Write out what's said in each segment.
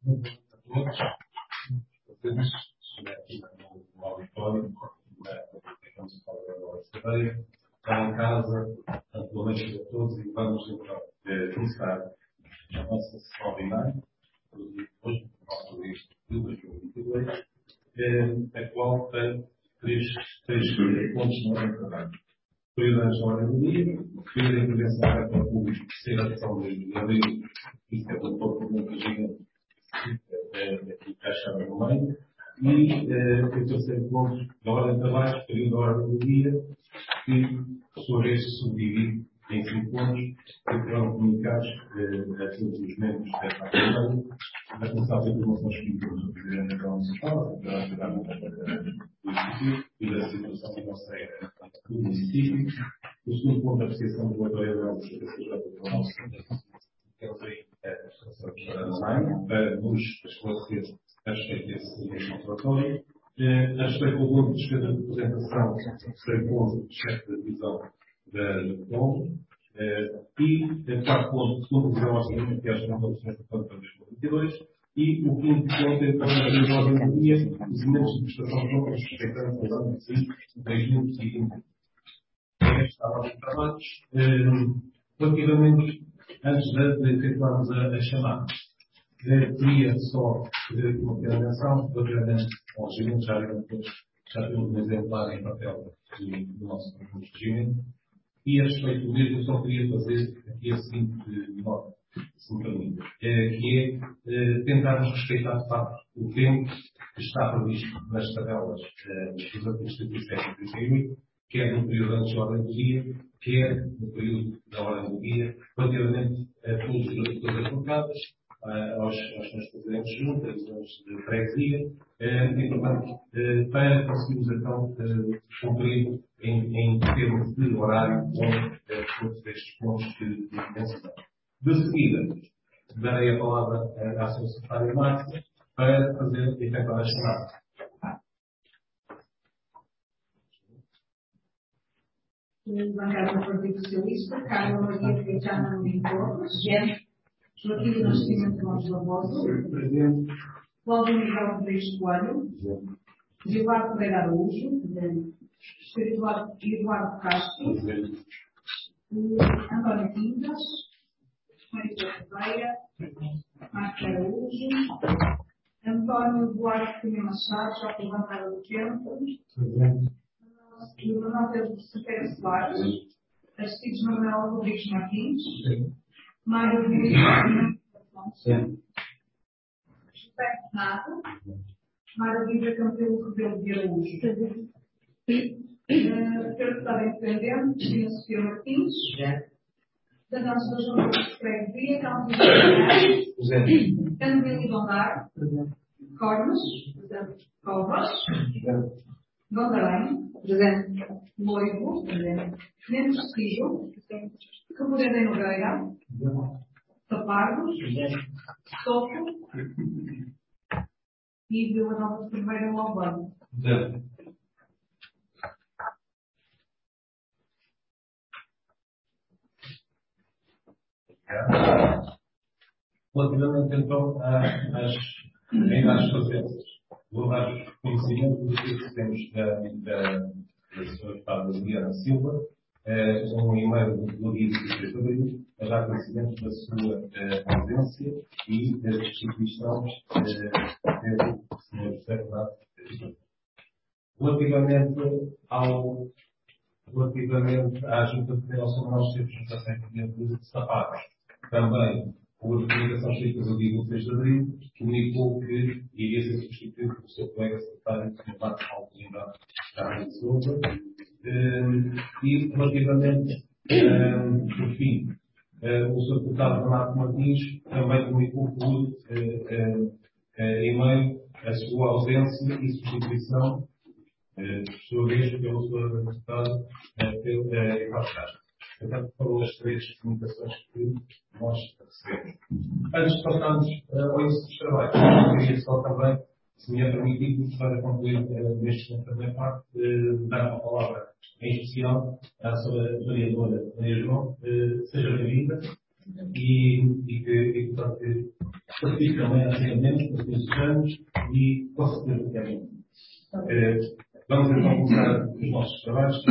todos. Fazemos aqui no auditório, ficamos a falar agora de cadeia, está em casa, boa noite a todos e vamos então começar a nossa sessão ordinária, hoje, no nosso livro de 2022, a qual tem três pontos no ordem de trabalho. Prioridades na ordem do dia, prioridade da intervenção da Câmara Pública, terceira ação de abril, isso é um pouco muito gigante, que encaixava no meio, e o terceiro ponto da ordem de trabalho, período da ordem do dia, que, por sua vez, se subdivide em 5 pontos, que foram comunicados a todos os membros desta Assembleia, a começar pela informação escrita do Presidente da Câmara Municipal, para ajudar no do Instituto e da situação financeira do município. O segundo ponto, a apreciação do relatório da CCJ do nosso que é para nos esclarecer a respeito desse relatório. A respeito do volume de despesa de representação, terceiro ponto, chefe da divisão da FOM. E quarto ponto, segundo visão orçamento, que é a gestão da orçamento para 2022. E o quinto ponto é para a ordem do dia, os elementos de prestação de contas, respeitando os anos de 2020. Esta a ordem de trabalhos. Relativamente, antes de efetuarmos a chamada, queria só fazer aqui uma pequena menção, relativamente ao regimento, já temos um exemplar em papel do nosso regimento, e a respeito do mesmo, só queria fazer aqui a seguinte nota, se me permite, que é tentarmos respeitar, de facto, o tempo que está previsto nas tabelas dos artigos 37 e 38, quer no período antes da ordem do dia, quer no período da ordem do dia, relativamente a todas as bancadas, aos meus presidentes de juntas, aos de freguesia, e, portanto, para conseguirmos então cumprir em termos de horário com todos estes pontos que mencionamos. De seguida, darei a palavra à Sra. Secretária Márcia para fazer efetuar a chamada. Bancada do Partido Socialista, Carla Maria Caetano Mentor, Joaquim Nascimento Montes Barroso, Cláudio Miguel Rodrigues Coelho, Gilberto Pereira Araújo, Eduardo Castro, António Quintas, Maria Ferreira, Marco Araújo, António Duarte Cunha Machado, já foi bancada do tempo, Manuel Cerqueira Soares, Aristides Manuel Rodrigues Martins, Mário Rodrigues José Renato, Mário Lívia Campelo Rebelo de Araújo, Secretária Independente, Cristina Sofia Martins, Cidadãos da Junta de Freguesia, Câmara de Candemir Gondar, Cornos, Covas, Gondarém, Loivo, Mendes Castilho, Caboreda Nogueira, Tapardos, Soco e Vila Nova de Primeira Lobão. Relativamente então às presenças, vou dar os reconhecimentos que temos da Sra. Fábio Adriana Silva, um e-mail do dia 23 de abril, a dar conhecimento da sua ausência e da substituição pelo Sr. José Renato. Relativamente à Junta Federal sobre nós temos de Sapatos, também por comunicação escrita do dia 23 de abril, comunicou que iria ser substituído pelo seu colega secretário de Marcos Paulo Lindado Carlos de Souza. E relativamente, por fim, o seu deputado Renato Martins também comunicou por e-mail a sua ausência e substituição, por sua vez, pelo seu deputado Eduardo Castro. Portanto, foram as três comunicações que nós recebemos. Antes de passarmos ao início dos trabalhos, queria só também, se me é permitido, para concluir neste momento da minha parte, dar uma palavra em especial à sua vereadora Maria João. Seja bem-vinda. e portanto, participe também ativamente nos estes anos e com certeza que é bom. Vamos então começar os nossos trabalhos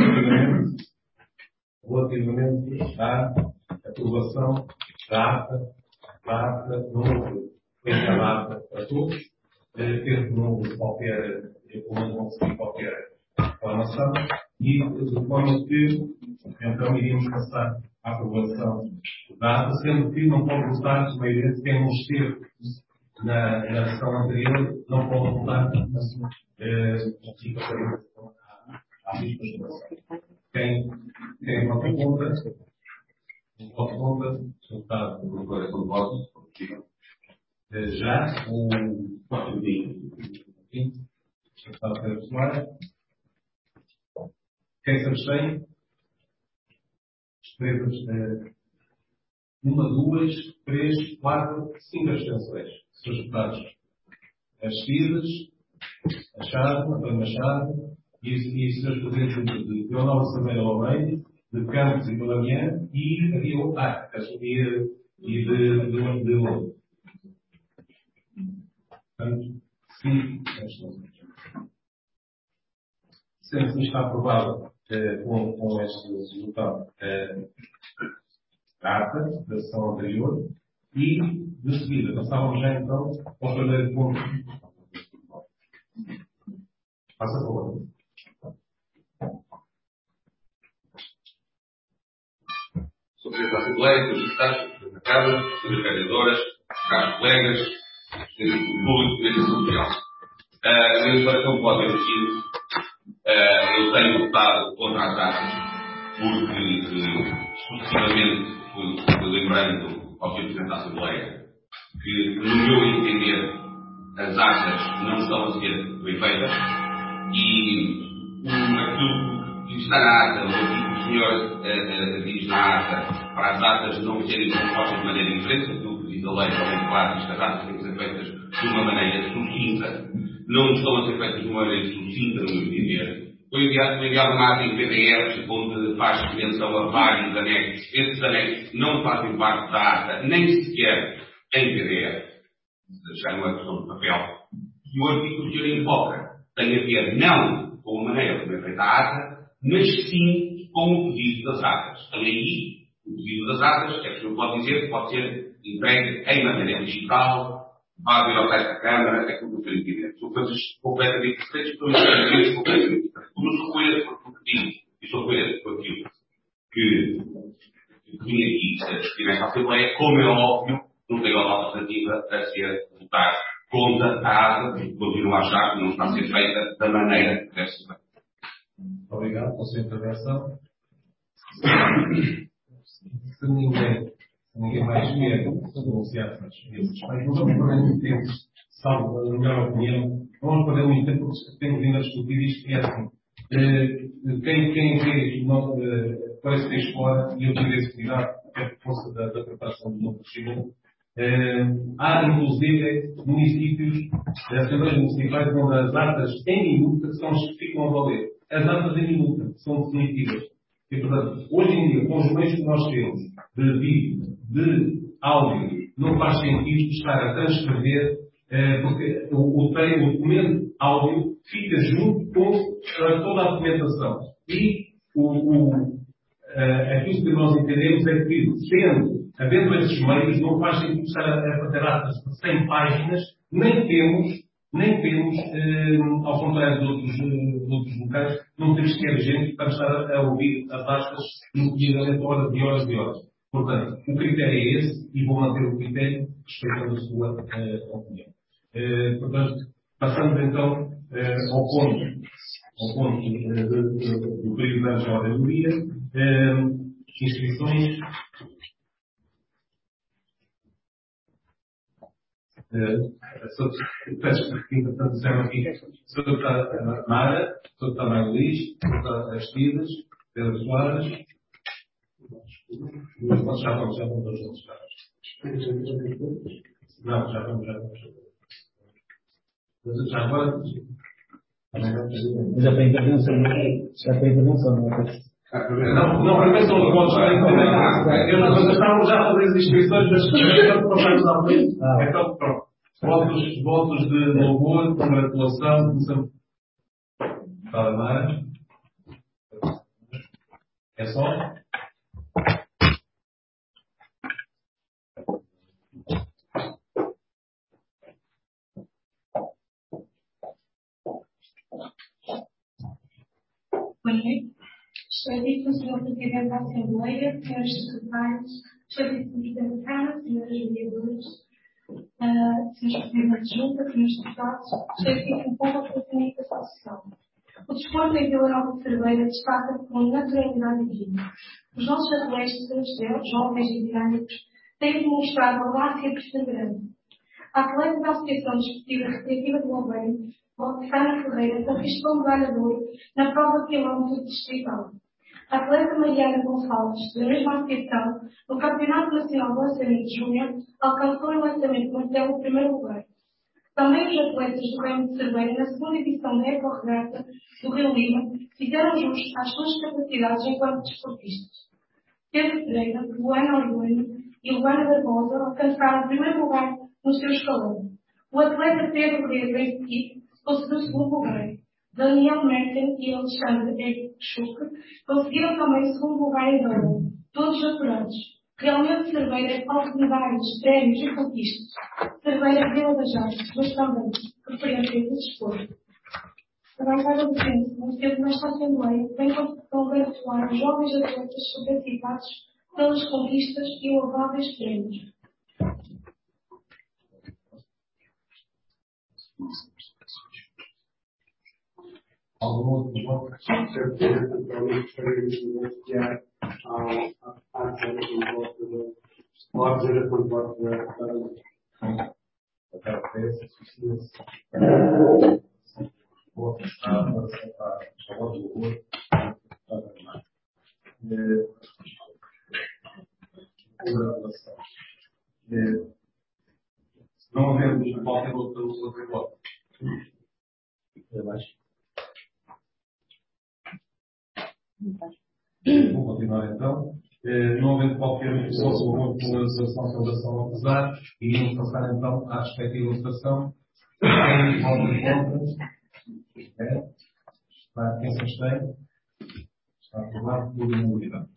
relativamente à aprovação da ata não houve esta data para todos, teve não houve qualquer, não seguir qualquer reclamação e de forma que então iríamos passar à aprovação da ata, sendo que não pode votar, como é evidente, quem não esteve na sessão anterior não pode votar à vista de votação. Quem vota contra, voto contra, resultado do declaração de votos, já o 4 de resultado Pedro Soares. Quem se abstém? Escreva 1, 2, 3, 4, 5 abstenções. Seus deputados Aristides, António Machado e seus presidentes de Leonardo Sameiro Almeida, de Campos e Pelamian e de Lourdes. Portanto, 5 abstenções. Sendo assim está aprovado com este resultado a ata da sessão anterior e, de seguida, passávamos já então ao primeiro ponto. Passa a favor. Sou Presidente da Assembleia, Sr. Deputados, da Câmara, Sras. Vereadoras, caros colegas, público de educação social. Na declaração pode ter o seguinte: eu tenho votado contra as atas porque, sucessivamente, fui lembrando ao Sr. Presidente da Assembleia que, no meu entender, as atas não estão a ser bem feitas e aquilo que está na ata, o que o senhor diz na ata, para as atas não serem compostas de maneira diferente, aquilo que diz a lei também claro, diz que as atas têm que ser feitas de uma maneira sucinta, não estão a ser feitas de uma maneira sucinta, no meu entender. Foi enviado uma ata em PDF onde faz menção a vários anexos. Esses anexos não fazem parte da ata, nem sequer em PDF. Já não é questão de papel. E o artigo que o senhor invoca tem a ver não com a maneira como é feita a ata, mas sim com o pedido das atas. Também aí, o pedido das atas, é que o senhor pode dizer que pode ser entregue em matéria digital, vai vir ao resto da Câmara, é aquilo que eu quero entender. São coisas completamente diferentes, completamente diferentes. Como eu sou coerente com o que digo, e sou coerente com aquilo que vim aqui a discutir nesta Assembleia, como é óbvio, não tenho outra alternativa a ser votar contra a ata, porque continuo a achar que não está a ser feita da maneira que deve ser feita. Obrigado pela sua intervenção. Se ninguém mais quer denunciar essas questões, não vamos perder muito tempo, salvo a minha opinião, não vamos perder muito tempo porque temos vindo a discutir isto que é assim. Quem vê parece ter fora, e eu tive esse cuidado, que é por força da preparação do novo regimento, há inclusive municípios, assembleias municipais, onde as atas em minuta ficam a valer. As atas em minuta são definitivas. E, portanto, hoje em dia, com os meios que nós temos de vídeo, de áudio, não faz sentido estar a transcrever, porque o documento áudio fica junto com toda a documentação. E aquilo que nós entendemos é que, havendo esses meios, não faz sentido estar a fazer atas de 100 páginas, nem temos, ao contrário de outros locais, não temos sequer gente para estar a ouvir as atas recolhidamente horas e horas e horas. Portanto, o critério é esse e vou manter o critério respeitando a sua opinião. Portanto, passamos então ao ponto do período de anos da ordem do dia. Inscrições. Peço que, entretanto, disseram aqui, Sr. Deputado Mara, Sr. Deputado Maio Luís, Sr. Deputado Aristides, Pedro Soares. Já vamos todos os casos. Não, já vamos. Já agora. Já para intervenção, não é? Não, primeiro são os votos. Nós estávamos já a fazer as inscrições, mas quando passamos à frente, então pronto. Votos de louvor, congratulação, começamos. Fala mais. É só? Boa noite. Excelentíssimo Senhor Presidente da Assembleia, senhores secretários, excelentíssimo Presidente da Câmara, senhores vereadores, senhores Presidentes de Junta, senhores deputados, excelentíssimo povo da comunicação social. O desporto em Vila Nova de Cerveira destaca-se com naturalidade e vida. Os nossos atletas, jovens e dinâmicos, têm demonstrado audácia e perseverança. A atleta da Associação Desportiva Recreativa de Louveira, Roxana Ferreira, conquistou medalha de ouro na prova de quilómetro distrital. A atleta Mariana Gonçalves, da mesma associação, no Campeonato Nacional de Lançamento Júnior, alcançou em lançamento martelo o primeiro lugar. Também os atletas do Remo de Cerveira, na segunda edição da Eco-Regata do Rio Lima, fizeram jus às suas capacidades enquanto desportistas. Pedro Pereira, Luana Arguello e Luana Barbosa alcançaram o primeiro lugar no seu escalão. O atleta Pedro Reza conseguiu o segundo lugar. Daniel Merten e Alexandre Ekchuk conseguiram também o segundo lugar em Roma, todos apurados. Realmente Cerveira é palco de medalhas, prémios e conquistas. Cerveira Vila das Artes, mas também referência do desporto. A bancada do centro, no centro desta Assembleia, vem congratular os jovens atletas solicitados pelas conquistas e louváveis prémios. Algum outro voto? Certamente gostaria de denunciar a ação do voto da geração de votos da Até essa justiça. Voto está a favor do louvor. Se não havemos voto, outro voto. Vou continuar então. Não havendo qualquer pessoa sobre a votação, saudação ao pesar, e vamos passar então à respectiva votação. Quem vota contra? Quem se abstém? Está aprovado por unanimidade.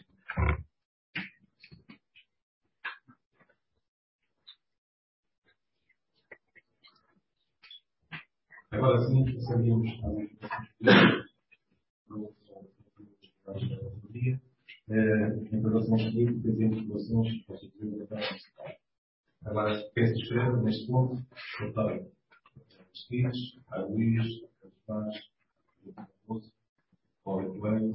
Agora sim, passaríamos ao dia. Em relação aos seguintes, temos doações para a agora, peço escrever neste ponto, votar Vestidos, a Luís, a Paz, a Raposo, Paulo Coelho.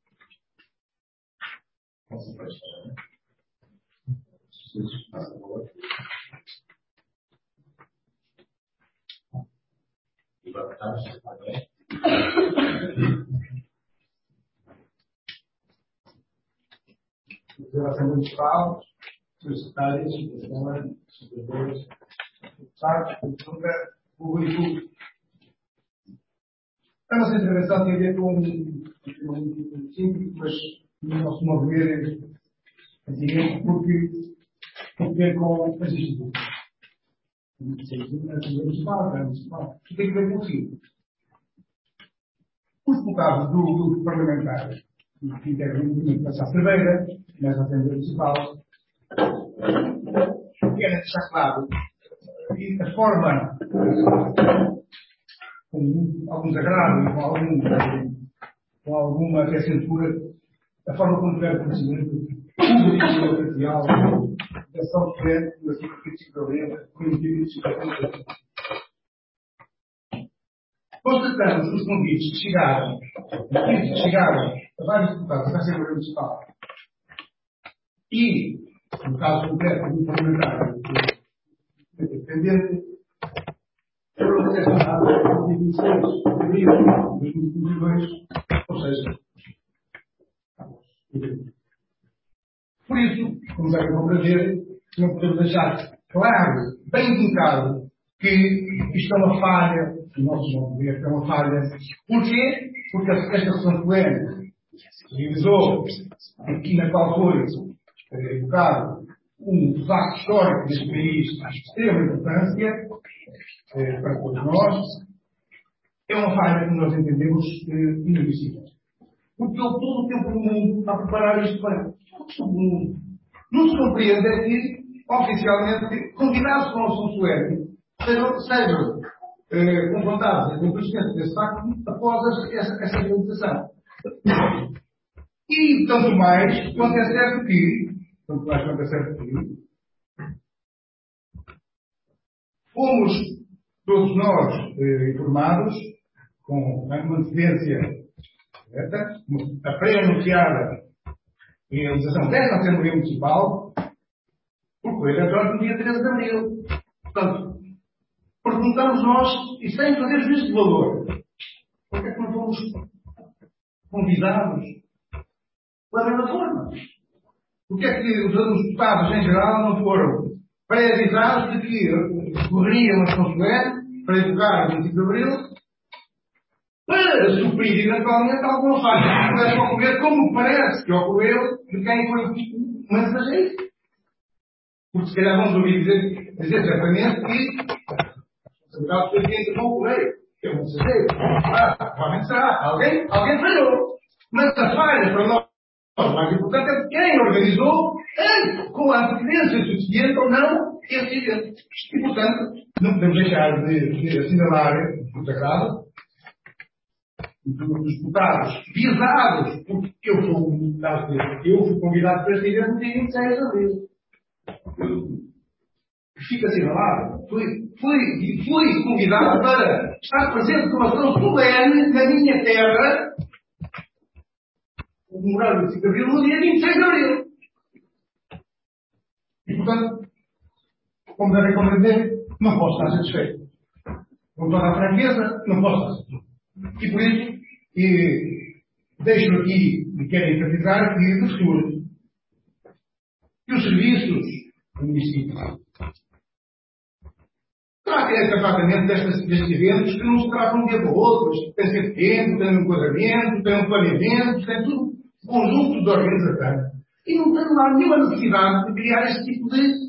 Posso prestar, né? Vocês passam agora. E para trás, está bem? Assembleia Municipal, secretários, secretores, deputados, público. A nossa intervenção tem a ver com um simples, mas no nosso mover antigamente, porque tem a ver com as instituições. Tem a ver com o seguinte: os deputados do grupo parlamentar que integram o movimento da Cerveira, nessa Assembleia Municipal, querem deixar claro que a forma, com algum desagrado, com alguma censura, a forma como tiver conhecimento público e oficial da ação diferente do artigo 25 da lei, com o indivíduo de constatamos os convites que chegaram a vários deputados da Assembleia Municipal e, no caso concreto do parlamentar independente, foram apresentados no dia 26 de abril de 2022, ou seja, por isso, como devem compreender, não podemos deixar claro, bem vincado, que isto é uma falha, o nosso modo de ver é uma falha. Porquê? Porque esta sessão plena realizou, aqui na qual foi evocado um facto histórico deste país de extrema importância para todos nós, é uma falha que nós entendemos inadmissível. Porque ele todo o tempo do mundo a preparar isto para todo o mundo. Não se compreende é que, oficialmente, convidados para o São Suério, sejam confrontados com o conhecimento desse facto após essa realização. E tanto mais quanto é certo que fomos todos nós informados com uma antecedência correta, a pré-anunciada realização desta Assembleia Municipal por correio eletrónico no dia 13 de abril. Portanto, perguntamos nós, e sem fazer juízo de valor, porque é que não fomos convidados da mesma forma? Porque é que os deputados em geral não foram pré-avisados de que recorriam a São Suério para evocar o 25 de abril para suprir eventualmente alguma falha que pudesse ocorrer, como parece que ocorreu de quem foi o mensageiro? Porque se calhar vamos ouvir dizer certamente que a responsabilidade foi quem entregou o correio, que é o mensageiro. Provavelmente será. Alguém falhou. Mas a falha para nós, o mais importante é quem organizou com a antecedência suficiente ou não esse evento. E, portanto, não podemos deixar de assinalar o sagrado dos deputados visados, porque eu fui convidado para este evento no dia 26 de abril. Fica assinalado. Fui convidado para estar presente numa ação solene na minha terra, comemorar o 25 de abril, no dia 26 de abril. E, portanto, como devem compreender, não posso estar satisfeito. Com toda a franqueza, não posso estar satisfeito. E por isso, deixo aqui, e quero enfatizar que, de futuro, que os serviços do município tratem tratamento destes eventos que não se tratam de um dia para o outro, tem sempre tempo, tem um enquadramento, tem um planeamento, tem tudo um conjunto de organização. E não há nenhuma necessidade de criar este tipo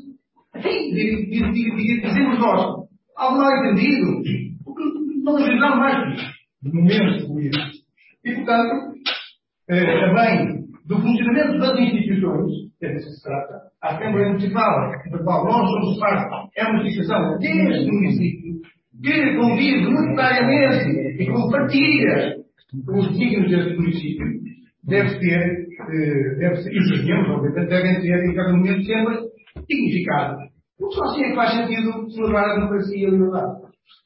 de dizemos nós, algo mal entendido, porque não agilizamos mais que isto, de momentos como isso. E, portanto, também do funcionamento das instituições, que é disso que se trata, a Assembleia Municipal, da qual nós somos parte, é uma instituição deste município, que convive necessariamente e com partilha com os signos deste município, deve ser, e os seus membros, obviamente, devem ter em cada momento sempre dignificados. Porque só assim é que faz sentido celebrar a democracia e a liberdade.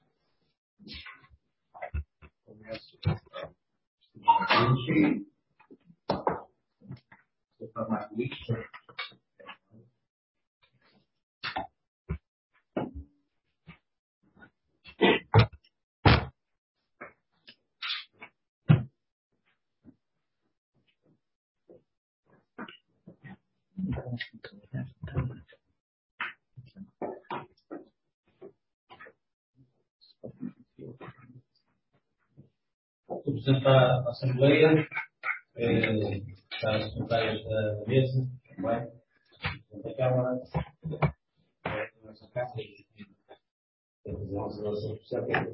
Representa a Assembleia, está as secretárias da mesa, também, da Câmara, da nossa Casa, a relação especial, que é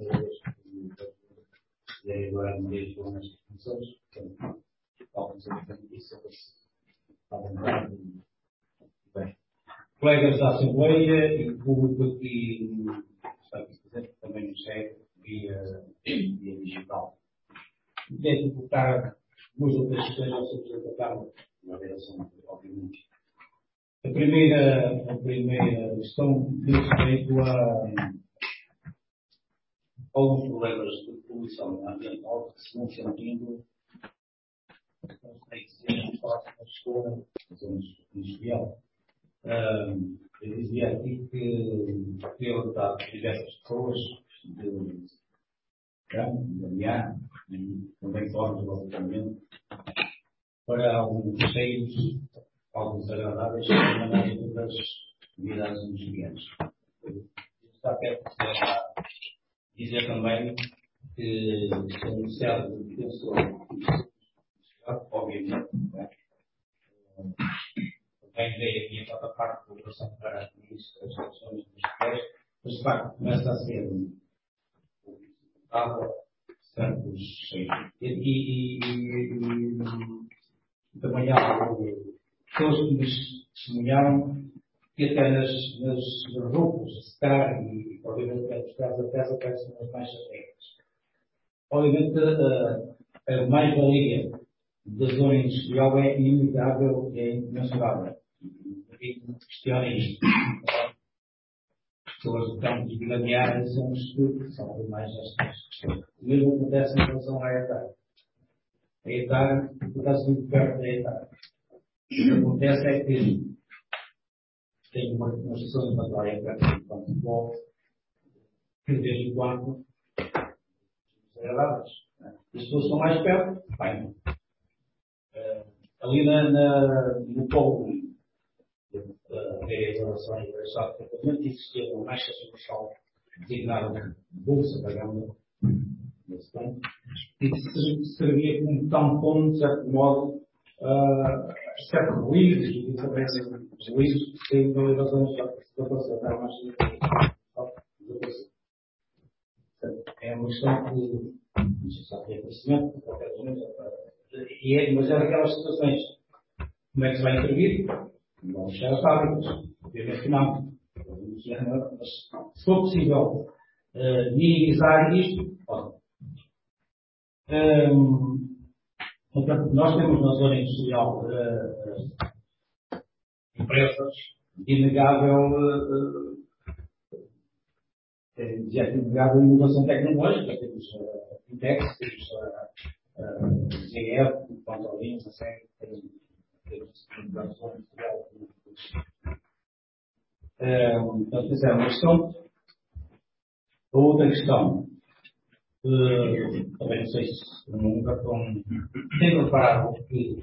agora no meio de algumas funções, algumas notícias, bem. Colegas da Assembleia e o público aqui está aqui presente, também nos segue via digital. Deve colocar duas ou três questões ao Sr. Presidente da Câmara, na direção, obviamente. A primeira questão diz respeito a alguns problemas de poluição ambiental que se vão sentindo nas próximas zonas industrial. Eu dizia aqui que foi levantado diversas pessoas de Ameaça, e também formas de relacionamento, para alguns cheios, alguns agradáveis, na maioria das atividades industriais. Está perto de dizer também que o Ministério de Defesa obviamente, não é? Também veio aqui a outra parte da população para isso, as relações industriais, mas de facto começa a ser certos e também há pessoas que nos testemunharam que até nas roupas a secar e obviamente nos casos da peça aparecem umas manchas negras. Obviamente a mais-valia da zona industrial é inevitável e é incomensurável. Não questiona isto. As pessoas do campo de Vilamiar são um estudo que são mais estas questões. O mesmo acontece em relação à ETAR. A ETAR, por acaso, muito perto da ETAR. O que acontece é que tem uma estação de batalha perto do campo de futebol que, de vez em quando, são agradáveis. As pessoas estão mais perto, bem. Ali no polo da vereadora engraçado, provavelmente existia uma mancha social designada bolsa da gama nesse campo, e que servia como tampão, de certo modo, certos ruídos e também os ruídos que têm razões da participação. É uma questão que não sei se há conhecimento, de qualquer maneira, mas é daquelas situações. Como é que se vai intervir? Vamos fechar as fábricas. Obviamente que não. Mas se for possível minimizar isto, portanto, nós temos na zona industrial empresas de inegável inovação tecnológica. Temos a Intex, temos a ZF, o Pantolim, uma série de da zona industrial. Portanto, essa é uma questão. A outra questão, também não sei se nunca tem reparado que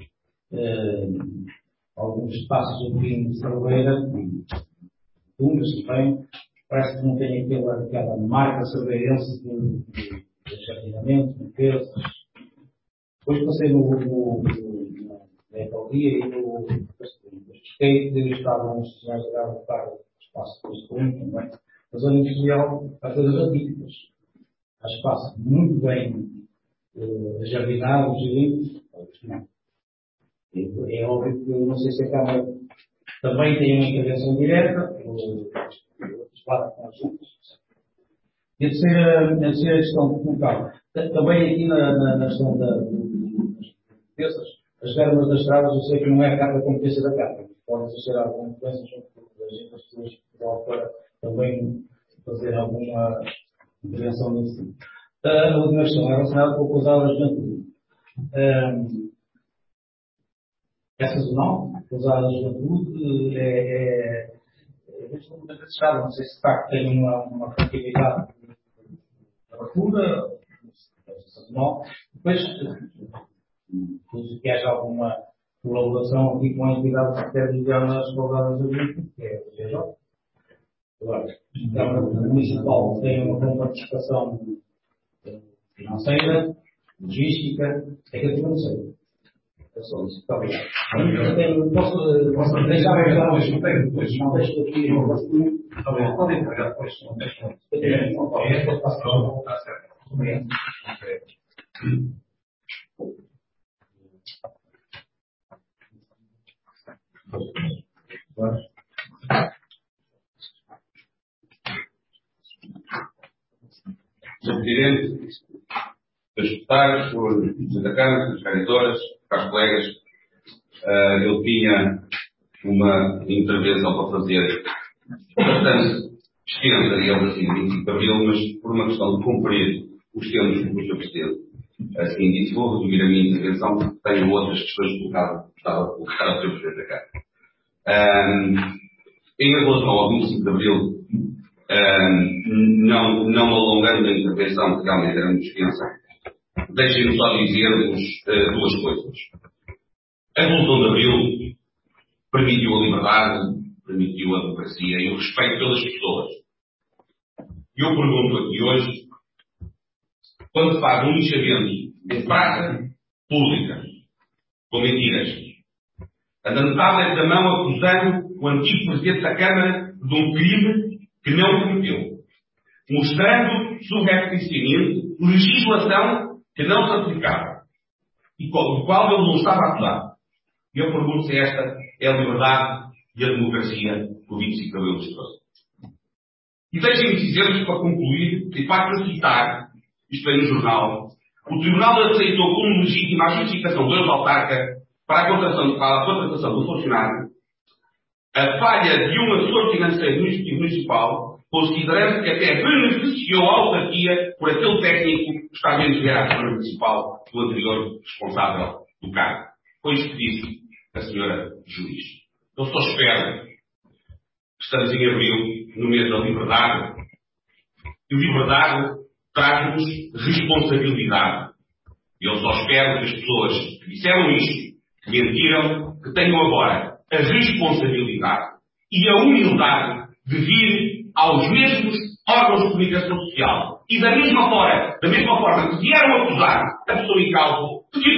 alguns espaços aqui em Cerveira, Tunas também, parece que não tem aquela marca cerveirense de jardinamento, limpezas. Depois passei na Ecologia e no Pesqueiro, que estavam os senhores a dar o espaço para os também. A zona industrial há coisas atípicas. Há espaço muito bem jardinado, gerido, não. É óbvio que eu não sei se a Câmara também tem uma intervenção direta, outros lados conjuntos. E a terceira questão que colocava, também aqui na questão das competências, as verbas das estradas, eu sei que não é a competência da Câmara, pode existir alguma influência junto das pessoas que vão para também fazer alguma intervenção nesse sentido. A última questão é relacionada com o pousado da juventude. É sazonal, a pousada da juventude é muito fechada, não sei se de facto tem uma continuidade de abertura, é sazonal. Depois, que haja alguma colaboração aqui com a entidade que deve ligar nas pousadas da juventude, que é o GJ. Agora, a Câmara Municipal tem uma participação financeira, logística, é que eu não sei. É só isso. Muito obrigado. Posso deixar depois? Não tenho depois. Não deixo aqui. Podem entregar depois. Não deixo. Está certo. Obrigado. Sr. Presidente, Srs. Deputados, Srs. da Câmara, Srs. Vereadoras, caros colegas, eu tinha uma intervenção para fazer bastante extensa, digamos assim, 25 de abril, mas por uma questão de cumprir os termos que o Sr. Presidente assim disse, vou resumir a minha intervenção, porque tenho outras questões que gostava de colocar ao Sr. Presidente da Câmara. Em relação ao 25 de abril, não alongando a intervenção, porque realmente era muito extensa, deixem-me só dizer-vos duas coisas. A Revolução de Abril permitiu a liberdade, permitiu a democracia e o respeito pelas pessoas. E eu pergunto aqui hoje, quando se faz um linchamento de praça pública, com mentiras. Andando da mão acusando o antigo Presidente da Câmara de um crime que não cometeu. Mostrando subrepticiamente legislação que não se aplicava e do qual ele não estava a acusar. E eu pergunto se esta é a liberdade e a democracia que o 25 de Abril nos trouxe. E deixem-me dizer-vos, para concluir, e para citar, isto aí no jornal, o Tribunal aceitou como legítima a justificação do ex-autarca para a contratação do funcionário a falha de um assessor financeiro municipal, considerando que até beneficiou a autarquia por aquele técnico que está a menos ver à Câmara Municipal do anterior responsável do cargo. Foi isto que disse a senhora juiz. Eu só espero que estamos em abril, no mês da liberdade, e liberdade traz-nos responsabilidade. Eu só espero que as pessoas que disseram isto, que mentiram, que tenham agora a responsabilidade e a humildade de vir aos mesmos órgãos de comunicação social e da mesma forma que vieram acusar a pessoa em causa, pedir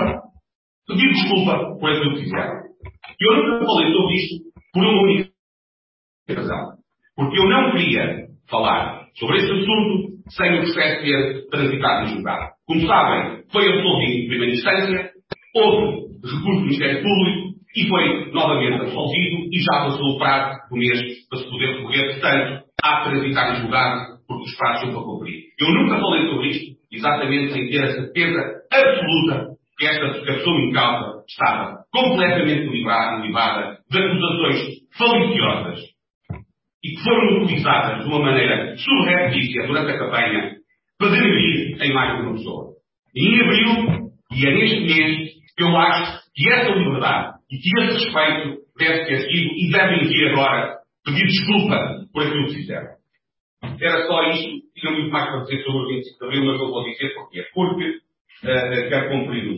desculpa por aquilo que fizeram. Eu nunca falei sobre isto por uma única razão. Porque eu não queria falar sobre este assunto sem o processo ter transitado e julgado. Como sabem, foi absolvido em primeira instância, houve recurso do Ministério Público e foi novamente absolvido e já passou o prazo do mês para se poder recorrer. Portanto, há de transitar e julgado porque os prazos são para cumprir. Eu nunca falei sobre isto exatamente sem ter a certeza absoluta que a pessoa em causa estava completamente livada de acusações faliciosas e que foram utilizadas de uma maneira subreptícia durante a campanha para denegrir a imagem de uma pessoa. E em abril, e é neste mês, que eu acho que essa liberdade e que esse respeito deve ter sido e devem vir agora pedir desculpa por aquilo que fizeram. Era só isto, tinha muito mais para dizer sobre o 25 de Abril, mas eu vou dizer porquê. Porque quero cumprir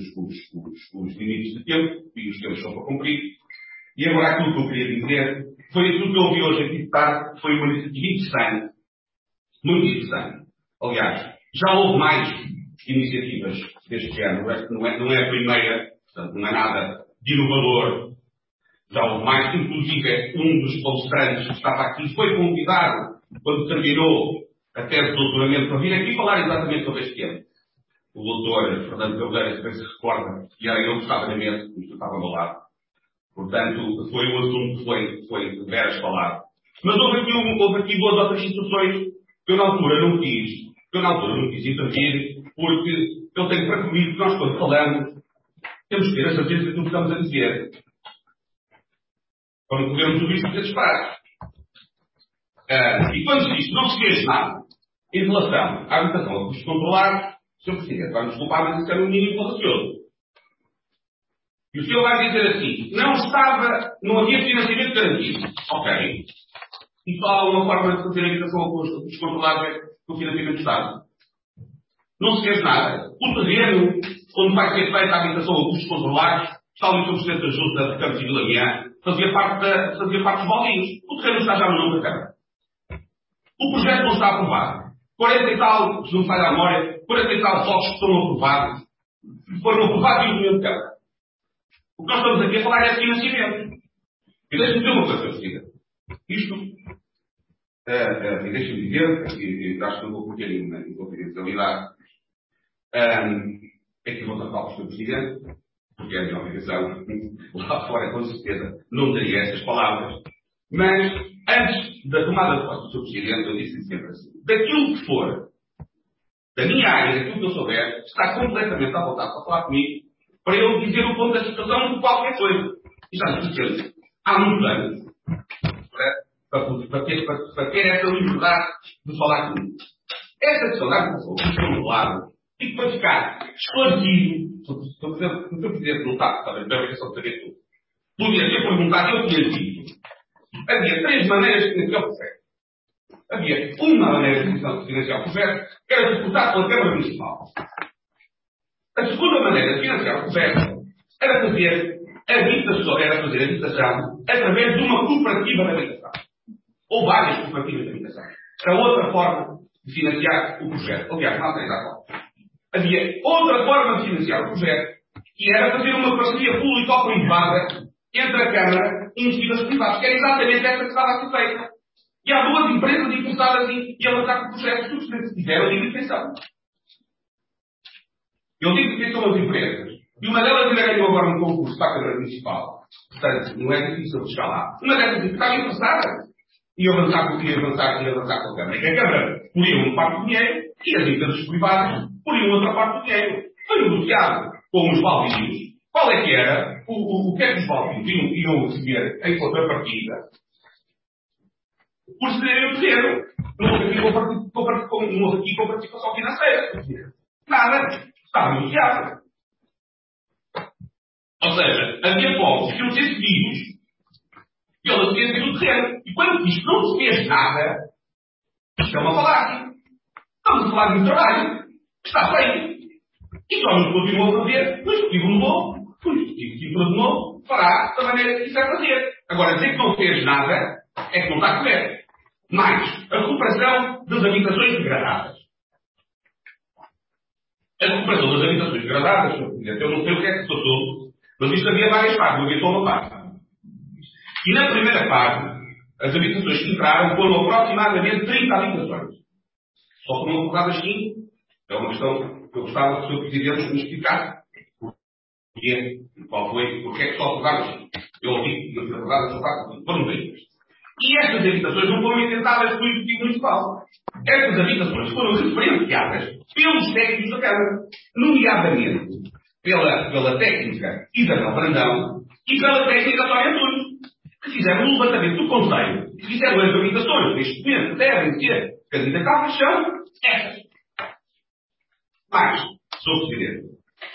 os limites de tempo, e os tempos são para cumprir. E agora aquilo que eu queria dizer foi aquilo que eu ouvi hoje aqui de tarde, foi uma iniciativa interessante, muito interessante. Aliás, já houve mais iniciativas deste género, não é a primeira, portanto não é nada de inovador. Já houve mais, inclusive um dos palestrantes que estava aqui foi convidado, quando terminou a tese de doutoramento, para vir aqui falar exatamente sobre este tema. O doutor Fernando Caldeira, se recorda, que era eu que estava na mesa, que estava ao meu lado. Portanto, foi um assunto que foi de veras falado. Mas houve aqui duas outras situações que eu na altura não quis intervir, porque eu tenho para comigo que nós, quando falamos, temos que ter a certeza do que estamos a dizer. Para não corrermos o risco de ser disparados. E quando se diz que não se fez nada em relação à habitação a custos controlados, o Sr. Presidente vai-me desculpar, mas isso é um mínimo falacioso. E o senhor vai dizer assim, não havia financiamento garantido. Ok. E só há uma forma de fazer a habitação a custos controlados com o financiamento do Estado. Não se fez nada. O terreno, onde vai ser feita a habitação a custos controlados, está ali o Sr. Presidente da Junta de Campos e Vila Miã, fazia parte dos baldinhos. O terreno está já no nome da Câmara. O projeto não está aprovado. 40 e tal, se não falha a memória, 40 e tal votos que estão aprovados. Foram aprovados em reunião de Câmara. O que nós estamos aqui a falar é de financiamento. E deixe-me dizer uma coisa, Presidente. Isto, e deixe-me dizer, e acho que não vou cometer nenhuma inconfidencialidade, é que vou tratar o Sr. Presidente, porque é a minha obrigação, lá fora, com certeza, não teria estas palavras. Mas, antes da tomada de posse do Sr. Presidente, eu disse sempre assim, daquilo que for, da minha área, daquilo que eu souber, está completamente à vontade para falar comigo, para eu dizer o ponto da situação de qualquer coisa. E já nos dizemos, há muitos anos, para ter essa liberdade de falar comigo. Essa questão da habitação, que estou do lado, e para ficar esclarecido, se o Sr. Presidente não está a verificação de saber tudo, podia ter perguntado, eu tinha dito, havia três maneiras de financiar o projeto. Havia uma maneira de financiar o projeto, que era disputar pela Câmara Municipal. A segunda maneira de financiar o projeto era fazer a habitação através de uma cooperativa de habitação. Ou várias cooperativas de habitação. Era outra forma de financiar o projeto. Aliás, não tem agora. Havia outra forma de financiar o projeto, E era fazer uma parceria público-privada entre a Câmara e investidores privados, que era exatamente essa que estava a ser feita. E há duas empresas interessadas em avançar com o projeto. Se fizeram, eu digo atenção. Eu digo que são as empresas. E uma delas ainda ganhou agora um concurso para a Câmara Municipal. Portanto, não é difícil de chegar lá. Uma dessas estava interessada em avançar com a Câmara. E a Câmara polia uma parte do dinheiro e as empresas privadas poliam outra parte do dinheiro. Foi negociado com os baldios. Qual é que era? O que é que os baldios iam receber em contrapartida? Por cederem o terreno. Não houve aqui com participação financeira. Nada. Estava negociado. Ou seja, havia povos que iam ser cedidos e eles tinham sido o terreno. E quando isto não se fez nada, isto é uma falácia. Estamos a falar de um trabalho que está feito. E só nos continuam a fazer, o Executivo mudou, o Executivo ordenou, fará da maneira que quiser fazer. Agora, dizer que não fez nada é que não está correto. Mais, a recuperação das habitações degradadas. A recuperação das habitações degradadas, Sr. Presidente, eu não sei o que é que se passou, mas isto havia várias partes, não havia só uma parte. E na primeira parte, as habitações que entraram foram aproximadamente 30 habitações. Só foram acordadas 5. É uma questão que eu gostava que o Sr. Presidente me explicasse. Porque é que só acordadas 5? Eu ouvi que as acordadas só foram 30. E estas habitações não foram inventadas pelo Executivo Municipal. Estas habitações foram referenciadas pelos técnicos da Câmara, nomeadamente pela técnica Isabel Brandão e pela técnica António Antunes, que fizeram um levantamento do Conselho e fizeram as habitações neste momento que devem ser candidatadas são estas. Mais, Sr. Presidente,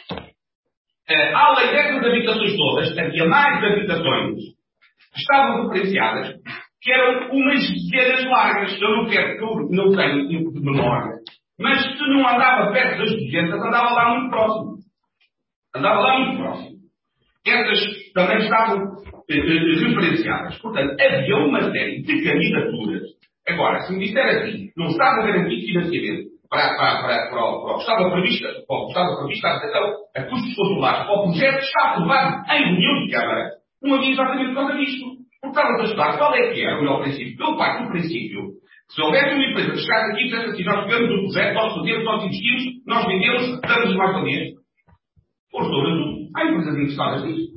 além destas habitações todas, havia mais habitações que estavam referenciadas, que eram umas dezenas largas. Eu não tenho tempo de memória, mas se não andava perto das 200, andava lá muito próximo. Essas também estavam referenciadas. Portanto, havia uma série de candidaturas. Agora, se me disser assim, não estava garantido financiamento para o que estava previsto a atenção a custos controlados para o projeto, está aprovado em reunião de Câmara, não havia exatamente por causa disto. Porque estava a estudar qual é que era o melhor princípio. Eu parto do princípio que se houvesse uma empresa que chegasse aqui e dissesse assim, nós pegamos o projeto, nós fazemos, nós investimos, nós vendemos, damos mais valias. Por sobretudo, há empresas interessadas nisso.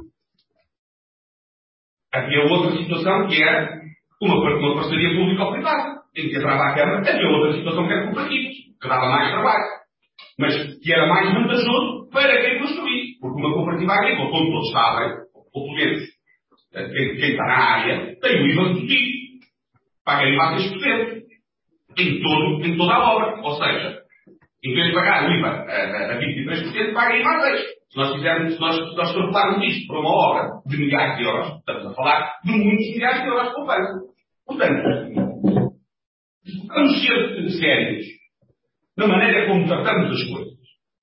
Havia outra situação que era uma parceria público-privada, em que entrava a Câmara. Havia outra situação que era cooperativos, que dava mais trabalho, mas que era mais vantajoso para quem construía. Porque uma cooperativa agrícola, como todos sabem, ou pelo menos quem está na área, tem o IVA reduzido. Paga IVA a 3% em toda a obra. Ou seja, em vez de pagar o IVA a 23%, paga IVA a 6%. Se nós extrapolarmos isto para uma obra de milhares de euros, estamos a falar de muitos milhares de euros por ano. Portanto, vamos ser sérios na maneira como tratamos as coisas.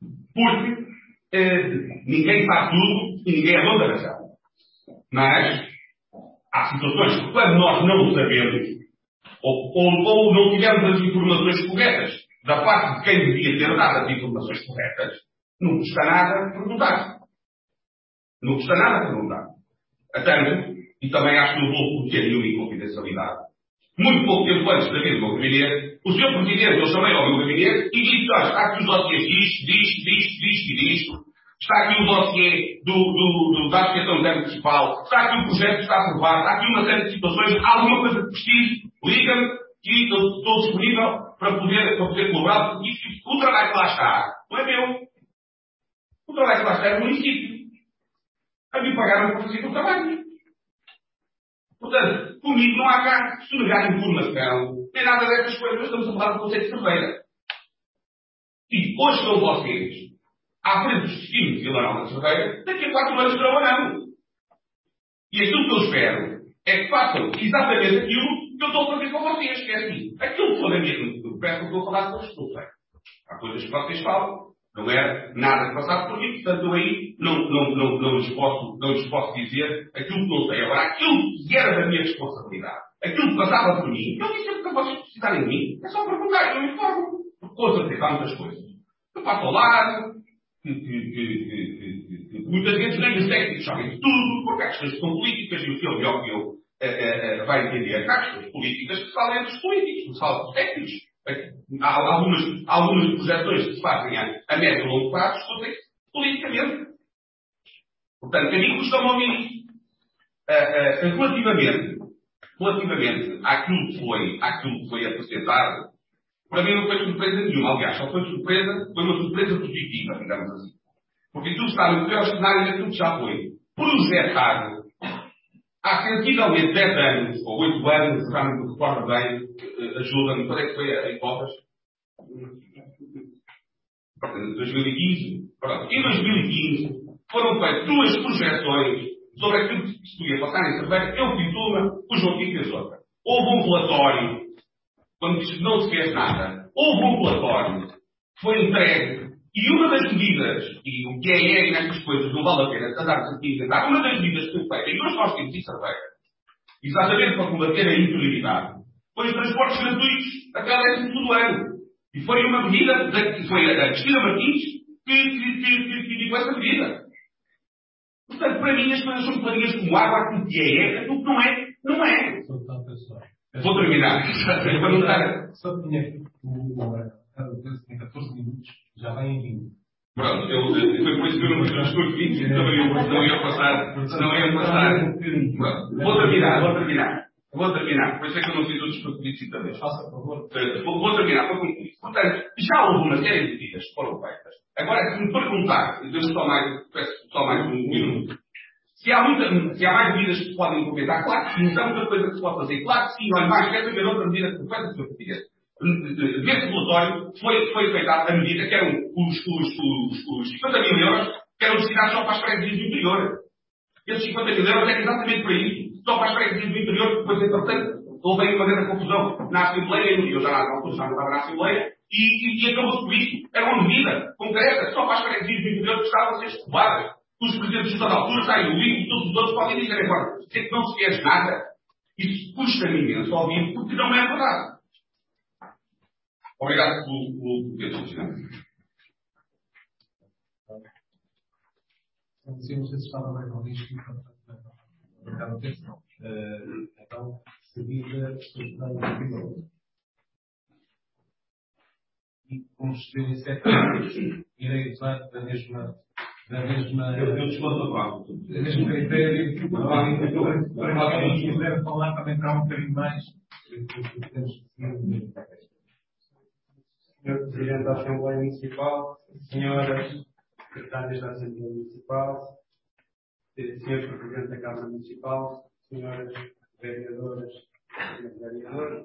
Porque ninguém faz tudo e ninguém é dono da razão. Mas há situações que quando nós não sabemos ou não tivemos as informações corretas da parte de quem devia ter dado as informações corretas, não custa nada perguntar. Não custa nada perguntar. Tanto, e também acho que não vou proteger nenhuma inconfidencialidade, muito pouco tempo antes da vir do meu gabinete, o Sr. Presidente, eu chamei ao meu gabinete e disse, olha, está aqui os dossiês disto, está aqui o dossiê da Associação Intermunicipal, está aqui o projeto que está aprovado, está aqui uma série de situações, há alguma coisa que precise, liga-me e eu estou disponível para poder colaborar, porque o trabalho que lá está não é meu. O trabalho que lá está é do município. A mim pagaram para fazer o trabalho. Portanto, comigo não há cá sonegar informação, nem nada dessas coisas. Nós estamos a falar do Conselho de Cerveira. E hoje são vocês, à frente dos destinos de Vila Nova de Cerveira, daqui a 4 anos serão ou não. E aquilo que eu espero é que façam exatamente aquilo que eu estou a fazer com vocês, que é assim. Aquilo que for da minha, eu peço que eu estou a falar com vocês, não sei. Há coisas que vocês falam. Não era nada que passasse por mim, portanto eu aí não lhes posso dizer aquilo que não sei. Agora, aquilo que era da minha responsabilidade, aquilo que passava por mim, eu disse que vocês precisarem de mim, é só perguntar, eu informo. Porque com certeza há muitas coisas. Eu passo ao lado, que muitas vezes nem os técnicos sabem de tudo, porque há questões que são políticas, e o senhor melhor que eu vai entender que há questões políticas que se falam entre os políticos, não se fala dos técnicos. Há algumas projeções que se fazem a médio e longo prazo, discutem-se politicamente. Portanto, a mim custa-me ouvir relativamente àquilo que foi apresentado. Para mim não foi surpresa nenhuma. Aliás, só foi uma surpresa positiva, digamos assim. Porque tudo está no pior cenário daquilo que já foi projetado há sensivelmente 10 anos, ou 8 anos, já não me recordo bem, ajuda-me, quando é que foi a hipótese? 2015. Pronto. Em 2015 foram feitas 2 projeções sobre aquilo que se podia passar em Cerveira. Eu fiz uma, o João fez outra. Houve um relatório, quando não se fez nada, houve um relatório que foi entregue, e uma das medidas, e o que é nestas coisas, não vale a pena andarmos aqui a inventar, uma das medidas que foi feita, e hoje nós temos em Cerveira, exatamente para combater a interioridade, foi os transportes gratuitos até ao 12º ano. E foi uma medida, foi a Cristina Martins que indicou essa medida. Portanto, para mim, as coisas são clarinhas como água, aquilo que é, aquilo que não é, não é. Vou terminar. Para não estar. Só tinha em 14 minutos, já vai em 20. Pronto, foi por isso que eu não fiz os discursos 20, não ia passar. Pronto, vou terminar. Por isso é que eu não fiz o discurso 20 também. Faça a favor. Vou terminar para concluir. Portanto, já houve uma série de medidas que foram feitas. Agora, se me perguntar, peço só mais um minuto, se há mais medidas que se podem implementar, claro que sim, há muita coisa que se pode fazer, claro que sim, olha mais, quer saber outra medida que foi feita, Sr. Presidente. Nesse relatório foi feita a medida que eram os 50 mil euros que eram destinados só para as freguesias do interior. Esses 50 mil euros é exatamente para isso, só para as freguesias do interior, que depois, entretanto, houve aí uma grande confusão na Assembleia, e eu já não estava na Assembleia, e acabou-se por isso. Era uma medida concreta, só para as freguesias do interior que estavam a ser escovadas. Os presidentes da altura saem do livro, todos os outros podem dizer agora, se é que não se fez nada, isso custa-me imenso ao ouvir, porque não é verdade. Obrigado pelo tempo, Presidente. Não sei se estava bem no disco, obrigado pelo tempo. Então, seguida a sugestão do primeiro. E como estudei em 7 anos, irei usar da mesma Eu desconto a qual? da mesma critério. Para quem quiser falar, também entrar um bocadinho mais. Senhor Presidente da Assembleia Municipal, senhoras secretárias da Assembleia Municipal, senhores Presidente da Câmara Municipal, senhoras vereadoras e vereadores,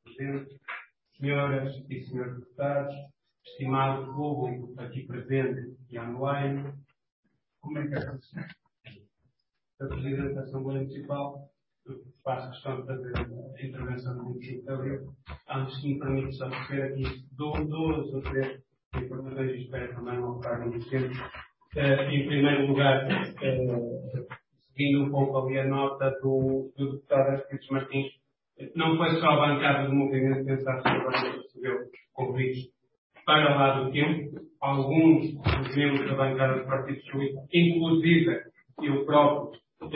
senhoras e senhores deputados, estimado público aqui presente e online, comunicação social. Senhor Presidente da Assembleia Municipal, faço questão de fazer a intervenção no 25 de Abril. Antes, me permite só referir aqui 2 ou 3 informações e espero também não ocupar muito tempo. Em primeiro lugar, seguindo um pouco ali a nota do deputado Aristides Martins, não foi só a bancada do Movimento Pensar Cerveira que recebeu convites para lá do tempo. Alguns dos membros da bancada do Partido Socialista, inclusive eu próprio,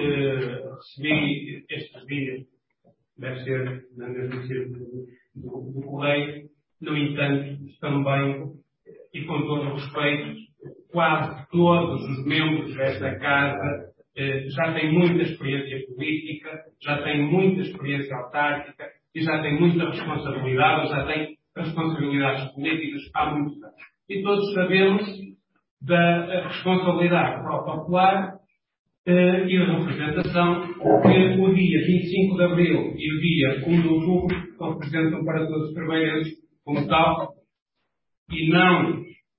recebi estes dias, deve ser na mesma círculo do Correio. No entanto, também, e com todo o respeito, quase todos os membros desta Casa já têm muita experiência política, já têm muita experiência autárquica e já têm muita responsabilidade, já têm responsabilidades políticas há muitos anos. E todos sabemos da responsabilidade protocolar e da representação que o dia 25 de Abril e o dia 1 de Outubro representam para todos os trabalhadores como tal, e não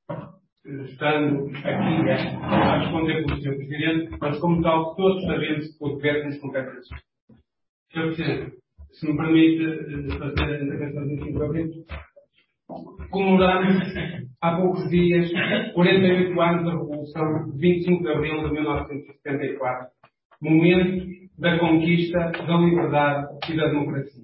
estando aqui a responder pelo Sr. Presidente, mas como tal todos sabemos que o governo nos compete a isso. Sr. Presidente, se me permite fazer a intervenção do 25 de Abril, comemoramos há poucos dias 48 anos da Revolução de 25 de Abril de 1974, momento da conquista da liberdade e da democracia.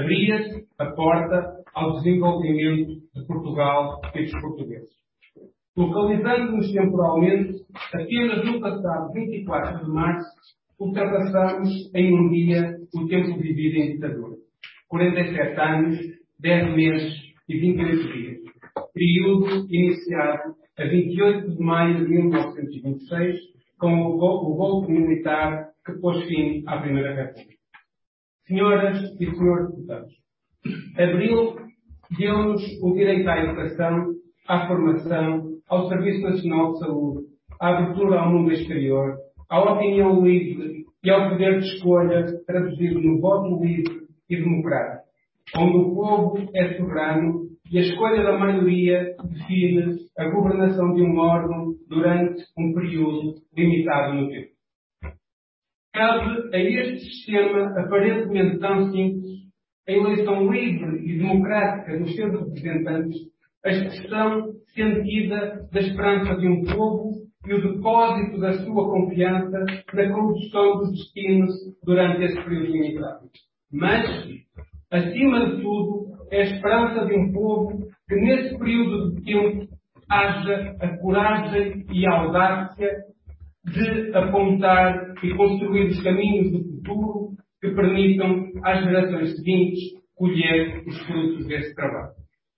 Abria-se a porta ao desenvolvimento de Portugal e dos portugueses. Localizando-nos temporalmente, apenas no passado 24 de março, ultrapassamos em um dia o tempo vivido em ditadura. 47 anos, 10 meses e 28 dias. Período iniciado a 28 de maio de 1926, com o golpe militar que pôs fim à Primeira República. Senhoras e senhores deputados, Abril deu-nos o direito à educação, à formação, ao Serviço Nacional de Saúde, à abertura ao mundo exterior, à opinião livre e ao poder de escolha traduzido no voto livre e democrático, onde o povo é soberano e a escolha da maioria define a governação de um órgão durante um período limitado no tempo. Cabe a este sistema aparentemente tão simples, a eleição livre e democrática dos seus representantes, a expressão sentida da esperança de um povo e o depósito da sua confiança na condução dos destinos durante esse período limitado. Mas, acima de tudo, é a esperança de um povo que nesse período de tempo haja a coragem e a audácia de apontar e construir os caminhos do futuro que permitam às gerações seguintes colher os frutos desse trabalho.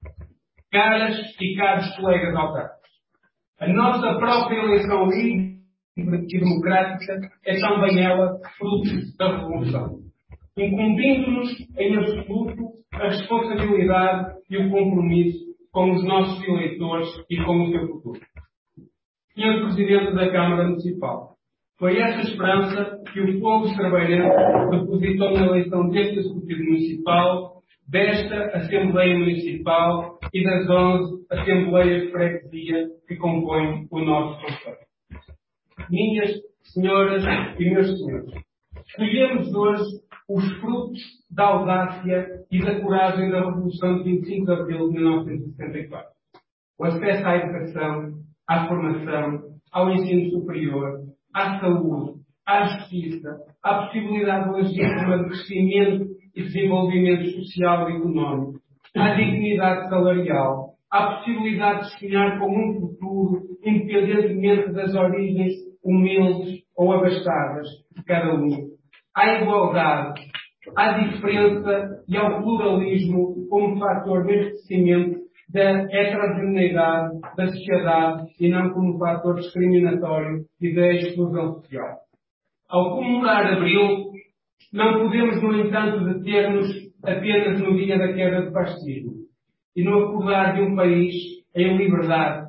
Caras e caros colegas autárquicos, a nossa própria eleição livre e democrática é também ela fruto da Revolução, incumbindo-nos em absoluto a responsabilidade e o compromisso com os nossos eleitores e com o seu futuro. Senhor Presidente da Câmara Municipal, foi essa esperança que o povo escraveirense depositou na eleição deste Executivo Municipal, desta Assembleia Municipal e das 11 Assembleias de Freguesia que compõem o nosso concelho. Minhas senhoras e meus senhores, escolhemos hoje os frutos da audácia e da coragem da Revolução de 25 de Abril de 1974. O acesso à educação, à formação, ao ensino superior, à saúde, à justiça, à possibilidade legítima de crescimento e desenvolvimento social e económico, à dignidade salarial, à possibilidade de sonhar com um futuro independentemente das origens humildes ou abastadas de cada um, à igualdade, à diferença e ao pluralismo como fator de enriquecimento da heterogeneidade da sociedade e não como fator discriminatório e da exclusão social. Ao comemorar Abril, não podemos, no entanto, deter-nos apenas no dia da queda do fascismo e no acordar de um país em liberdade,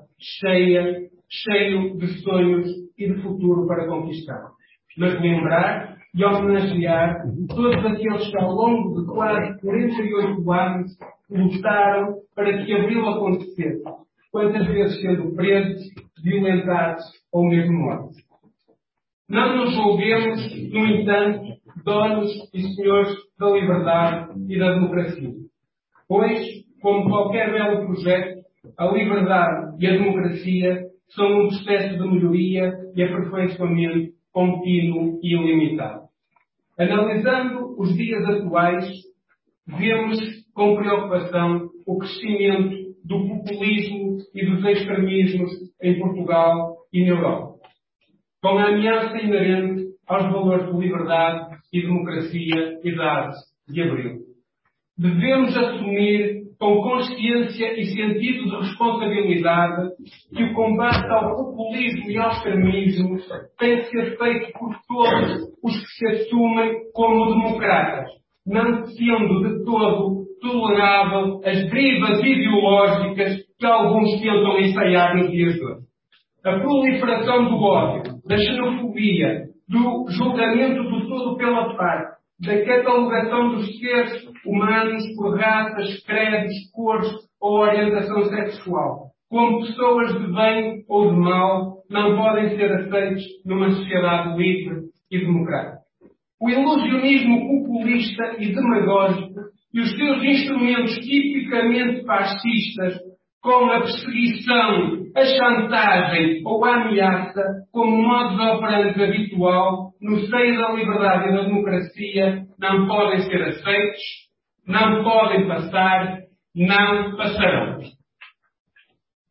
cheio de sonhos e de futuro para conquistar, mas lembrar e homenagear todos aqueles que ao longo de quase 48 anos lutaram para que Abril acontecesse, quantas vezes sendo presos, violentados ou mesmo mortos. Não nos julguemos, no entanto, donos e senhores da liberdade e da democracia, pois, como qualquer belo projeto, a liberdade e a democracia são um processo de melhoria e aperfeiçoamento contínuo e ilimitado. Analisando os dias atuais, vemos com preocupação o crescimento do populismo e dos extremismos em Portugal e na Europa, com a ameaça inerente aos valores de liberdade e democracia e dados de Abril. Devemos assumir com consciência e sentido de responsabilidade que o combate ao populismo e ao extremismo tem de ser feito por todos os que se assumem como democratas, não sendo de todo tolerável as derivas ideológicas que alguns tentam ensaiar nos dias de hoje. A proliferação do ódio, da xenofobia, do julgamento do todo pela parte, da catalogação dos seres humanos por raças, credos, cores ou orientação sexual, como pessoas de bem ou de mal, não podem ser aceitos numa sociedade livre e democrática. O ilusionismo populista e demagógico e os seus instrumentos tipicamente fascistas, como a perseguição, a chantagem ou a ameaça, como modo de operante habitual, no seio da liberdade e da democracia, não podem ser aceitos, não podem passar, não passarão.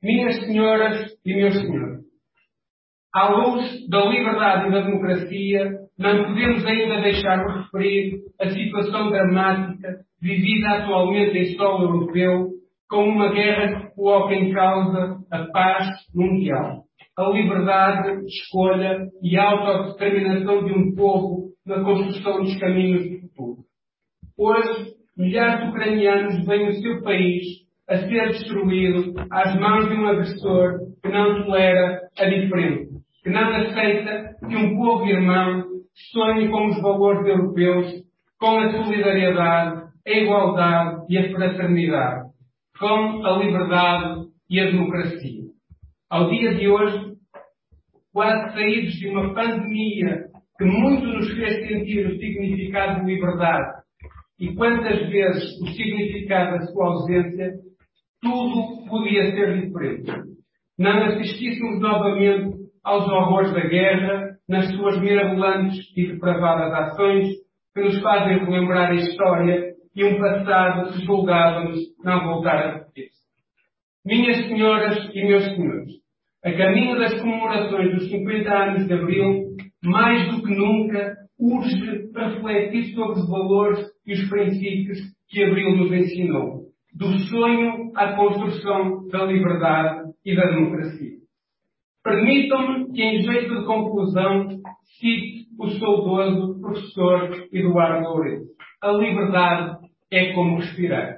Minhas senhoras e meus senhores, à luz da liberdade e da democracia, não podemos ainda deixar de referir a situação dramática vivida atualmente em solo europeu, com uma guerra que coloca em causa a paz mundial, a liberdade de escolha e a autodeterminação de um povo na construção dos caminhos do futuro. Hoje, milhares de ucranianos veem o seu país a ser destruído às mãos de um agressor que não tolera a diferença, que não aceita que um povo irmão sonhe com os valores europeus, com a solidariedade, a igualdade e a fraternidade, com a liberdade e a democracia. Ao dia de hoje, quase saídos de uma pandemia que muito nos fez sentir o significado de liberdade e quantas vezes o significado da sua ausência, tudo podia ser diferente. Não assistíssemos novamente aos horrores da guerra, nas suas mirabolantes e depravadas ações que nos fazem relembrar a história e um passado que julgávamos não voltar a repetir-se. Minhas senhoras e meus senhores, a caminho das comemorações dos 50 anos de Abril, mais do que nunca, urge refletir sobre os valores e os princípios que Abril nos ensinou, do sonho à construção da liberdade e da democracia. Permitam-me que, em jeito de conclusão, cite o saudoso professor Eduardo Lourenço. A liberdade é como respirar.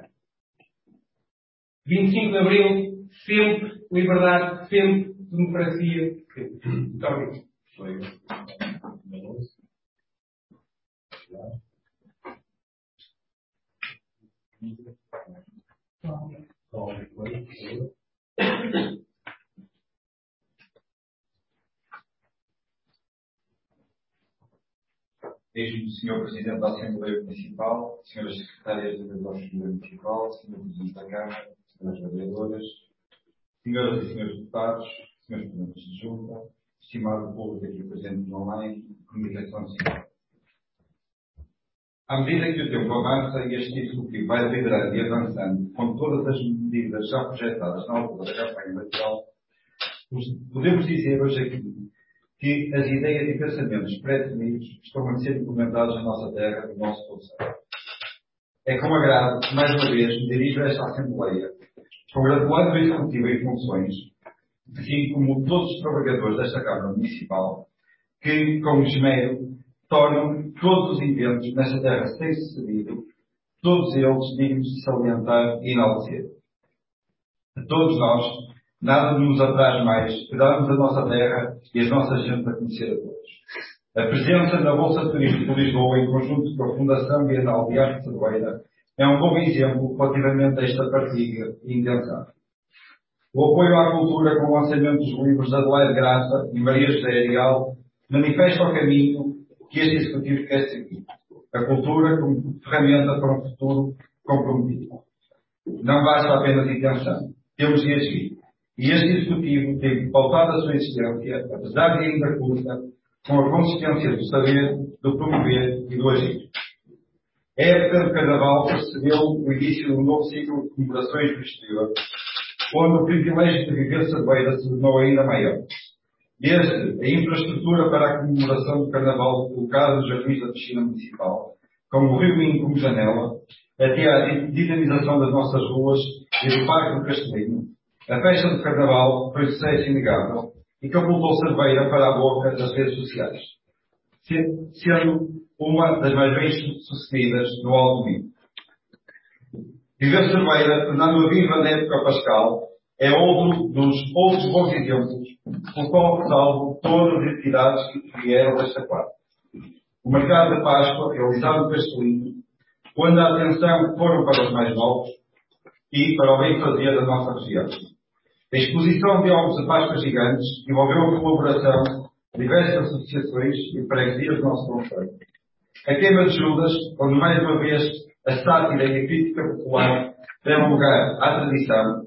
25 de Abril, sempre liberdade, sempre democracia, sempre. Muito obrigado. Desde o Sr. Presidente da Assembleia Municipal, Sras. Secretárias da Assembleia Municipal, Sr. Presidente da Câmara, Sras. Vereadoras, Senhoras e Senhores Deputados, Srs. Presidentes de Junta, estimado público aqui presente online, comunicação social. À medida que o tempo avança e este Executivo vai liderando e avançando com todas as medidas já projetadas na altura da campanha eleitoral, podemos dizer hoje aqui que as ideias e pensamentos pré-definidos estão a ser implementados na nossa terra, no nosso concelho. É com agrado que, mais uma vez, me dirijo a esta Assembleia, congratulando o Executivo em funções, assim como todos os trabalhadores desta Câmara Municipal, que, com esmero, tornam todos os eventos nesta terra sem sucedido, todos eles dignos de salientar e enaltecer. A todos nós, nada nos atraz mais que darmos a nossa terra e as nossas gentes a conhecer a todos. A presença na Bolsa de Turismo de Lisboa, em conjunto com a Fundação Bienal de Arte Cerveira, é um bom exemplo relativamente a esta partilha e intenção. O apoio à cultura com o lançamento dos livros de Adelaide Graça e Maria José Arial manifesta o caminho que este Executivo quer seguir. A cultura como ferramenta para um futuro comprometido. Não basta apenas intenção. Temos de agir. E este Executivo tem pautado a sua existência, apesar de ainda curta, com a consistência do saber, do promover e do agir. A época do Carnaval percebeu o início de um novo ciclo de comemorações no exterior, onde o privilégio de viver Cerveira se tornou ainda maior. Desde a infraestrutura para a comemoração do Carnaval colocada nos jardins da piscina municipal, com o Rio Minho como janela, até à dinamização das nossas ruas e do Parque do Castelinho, a festa do Carnaval foi um sucesso inegável e catapultou Cerveira para a boca das redes sociais, sendo uma das mais bem-sucedidas no Alto Minho. Viver Cerveira, tornando-a viva na época pascal, é outro dos outros bons exemplos, pelo qual ressalvo todas as entidades que vieram desta parte. O mercado da Páscoa, realizado no Castelinho, onde a atenção foram para os mais novos e para o bem-fazer da nossa região. A exposição de ovos de Páscoa gigantes envolveu a colaboração de diversas associações e freguesias do nosso concelho. A queima de Judas, onde mais uma vez a sátira e a crítica popular deram lugar à tradição.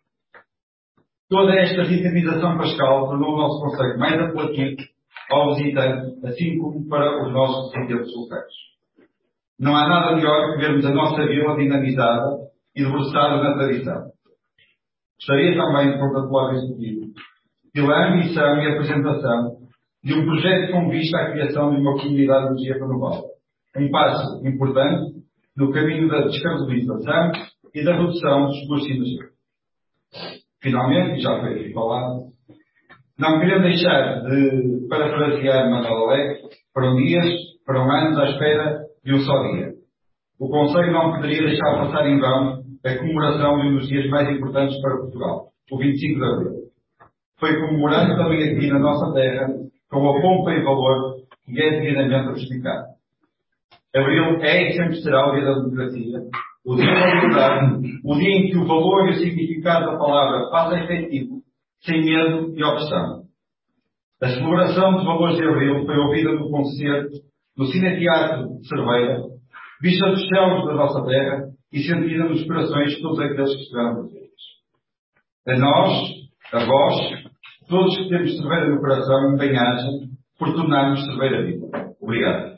Toda esta dinamização pascal tornou o nosso concelho mais apelativo ao visitante, assim como para os nossos residentes locais. Não há nada melhor que vermos a nossa vila dinamizada e debruçada na tradição. Gostaria também de congratular este pedido pela ambição e apresentação de um projeto com vista à criação de uma comunidade de energia renovável. Um passo importante no caminho da descarbonização e da redução dos custos energéticos. Finalmente, e já foi aqui falado, não queria deixar de parafrasear Manuel Alegre, foram dias, foram anos à espera de um só dia. O Conselho não poderia deixar passar em vão a comemoração de um dos dias mais importantes para Portugal, o 25 de Abril. Foi comemorado também aqui na nossa terra, com a pompa e valor que é devidamente justificado. Abril é e sempre será o dia da democracia, o dia da liberdade, o dia em que o valor e o significado da palavra passa efetivo, sem medo e opressão. A celebração dos valores de Abril foi ouvida no concerto, no Cineteatro de Cerveira, vista dos céus da nossa terra e sentida nos corações de todos aqueles que estiveram presentes. A nós, a vós, todos que temos Cerveira no coração, bem-ajam por tornarmos Cerveira viva. Obrigado.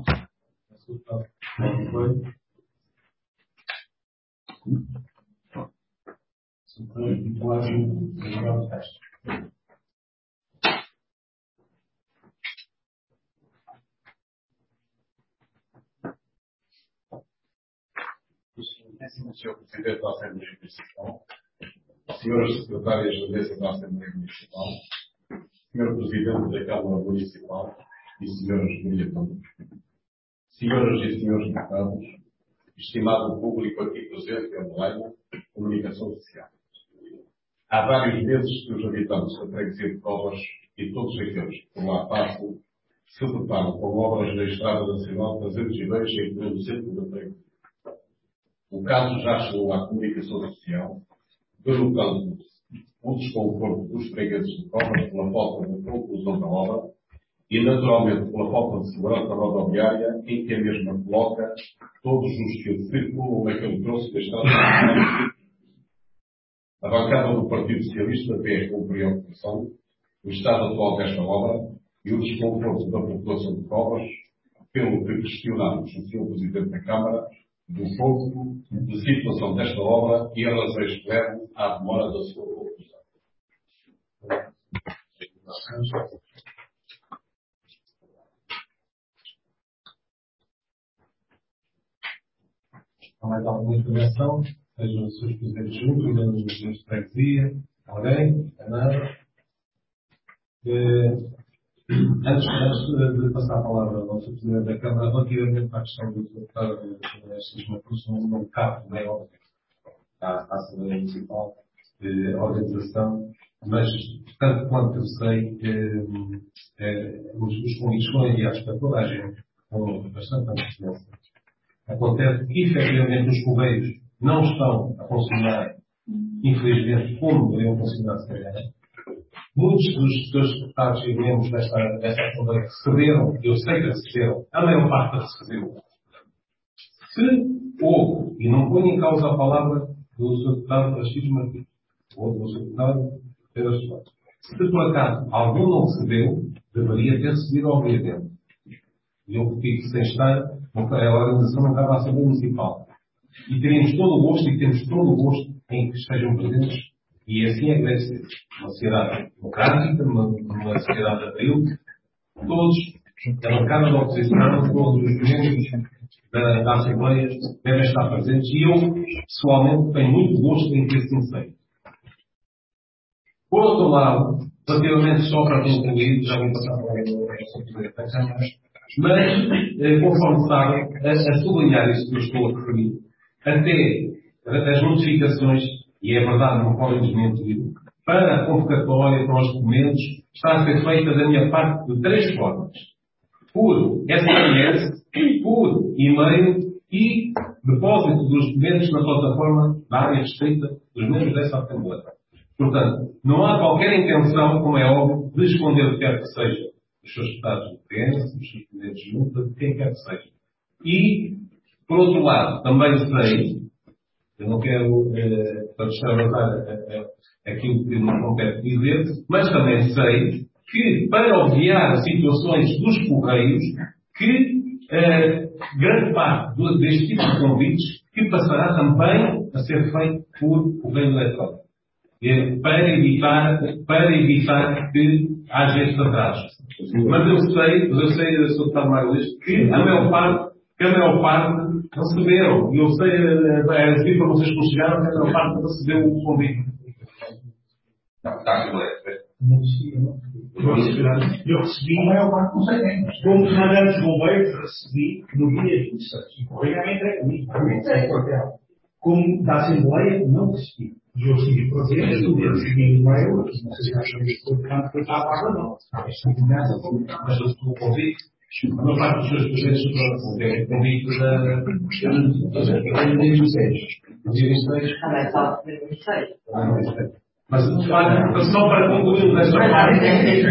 Senhor Presidente da Assembleia Municipal, Senhoras Secretárias da Mesa da Assembleia Municipal, Senhor Presidente da Câmara Municipal e Senhores vereadores, Senhoras e Senhores deputados, estimado público aqui presente em online, comunicação social. Há vários meses que os habitantes da freguesia de Covas e todos aqueles que por lá passam se deparam com obras da Estrada Nacional 302 em todo o centro da freguesia. O caso já chegou à comunicação social, denotando o desconforto dos fregueses de Covas pela falta de conclusão da obra e, naturalmente, pela falta de segurança rodoviária em que a mesma coloca todos os que circulam naquele troço da Estrada Nacional. A bancada do Partido Socialista vê com preocupação o estado atual desta obra e o desconforto da população de Covas, pelo que questionamos o Sr. Presidente da Câmara do ponto de situação desta obra e as razões que levam à demora da sua conclusão. Há mais alguma intervenção? Sejam os seus presidentes juntos, ainda nos presidentes de freguesia. Alguém? Nada? Antes de passar a palavra ao nosso Presidente da Câmara, relativamente à questão do deputado Cisma Cruz, não cabe, não é óbvio, à Assembleia Municipal, à organização, mas, tanto quanto eu sei, os convites foram enviados para toda a gente, com bastante antecedência. Acontece que, efetivamente, os correios não estão a funcionar, infelizmente, como deveriam funcionar, se calhar. Muitos dos deputados e membros desta Assembleia receberam, eu sei que receberam, a maior parte recebeu. Se houve, e não ponho em causa a palavra do Sr. Deputado Assis Martins, ou do Sr. Deputado Pedro Soares, se por acaso algum não recebeu, deveria ter recebido obviamente. E eu repito, sem estar, a organização não estava a Assembleia Municipal. E teremos todo o gosto, e temos todo o gosto em que estejam presentes. E assim é que deve ser. Uma sociedade democrática, uma sociedade de abril, todos, da bancada da oposição, todos os membros da Assembleia devem estar presentes. E eu, pessoalmente, tenho muito gosto em que assim seja. Por outro lado, relativamente só para concluir, já vou passar para a Câmara, mas, conforme sabem, a sublinhar isso que eu estou a referir, até as notificações, e é verdade, não podem desmentir, para a convocatória, para os documentos, está a ser feita da minha parte de 3 formas. Por SMS, por e-mail e depósito dos documentos na plataforma da área restrita dos membros dessa Assembleia. Portanto, não há qualquer intenção, como é óbvio, de esconder o que quer que seja dos seus deputados de PS, dos seus presidentes de junta, de quem quer que seja. E, por outro lado, também sei, eu não quero extravasar aquilo que me compete dizer, mas também sei que, para obviar situações dos correios, que grande parte deste tipo de convites que passará também a ser feito por correio eletrónico. para evitar que haja este atraso. Mas eu sei, Sr. Deputado Mário Luís, que a maior parte receberam. E eu sei, as informações que nos chegaram, que a maior parte recebeu o convite. Está completo. Eu recebi, como comandante de bombeiros, recebi no dia 26. E correio à minha entrega. Como da Assembleia, não recebi. E eu estive presente, eu recebi um e-mail, não sei se acham que foi tanto que estava a não. Mas o convite, a maior parte dos seus presentes têm convite da dia 26. Mas só para concluir desta parte.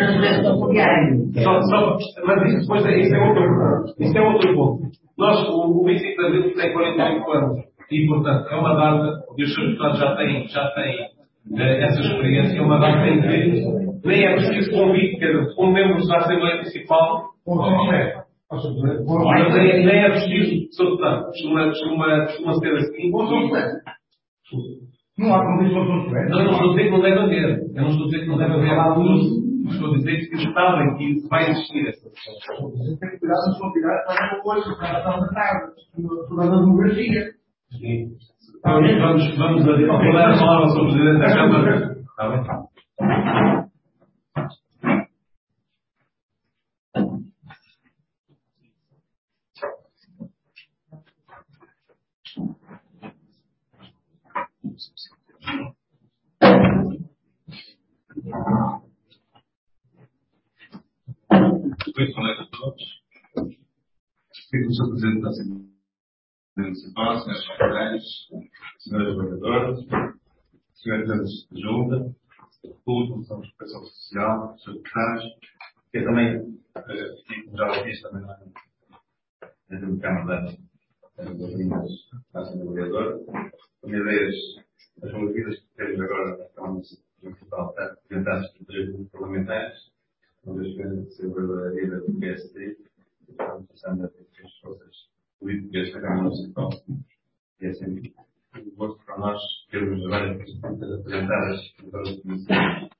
Isso é outro ponto. O 25 de Abril tem 48 anos. E, portanto, é uma data, e os seus deputados já têm essa experiência, é uma data em que nem é preciso convite, quer dizer, como membros da Assembleia Municipal, nem é preciso, Sr. Deputado, costuma ser assim. Não há convite para o Conselho. Não estou a dizer que não deve haver. Eu não estou a dizer que não deve haver tudo. Estou a dizer que está bem, que vai existir essa questão. Tem que cuidar se não tirar para uma coisa, para a da tarde, toda a demografia. Sim. Vamos dar a palavra ao Sr. Presidente da Câmara. Está bem? Muito boa noite a todos. Fico o Sr. Presidente da Assembleia Municipal, Srs. Secretários, Srs. Vereadores, Srs. Presidentes de Junta, público, Srs. de Proteção Social, Srs. Deputados, que eu também, como já o fiz, também na Câmara das Linhas da Assembleia Vereadora. Primeira vez, as movidas que temos agora na Câmara Municipal representantes de 3 grupos parlamentares, uma vez que a verdadeira do PSD, estamos passando a ter as forças políticas da Câmara Municipal. E é sempre um gosto para nós termos várias perspectivas apresentadas para os municípios.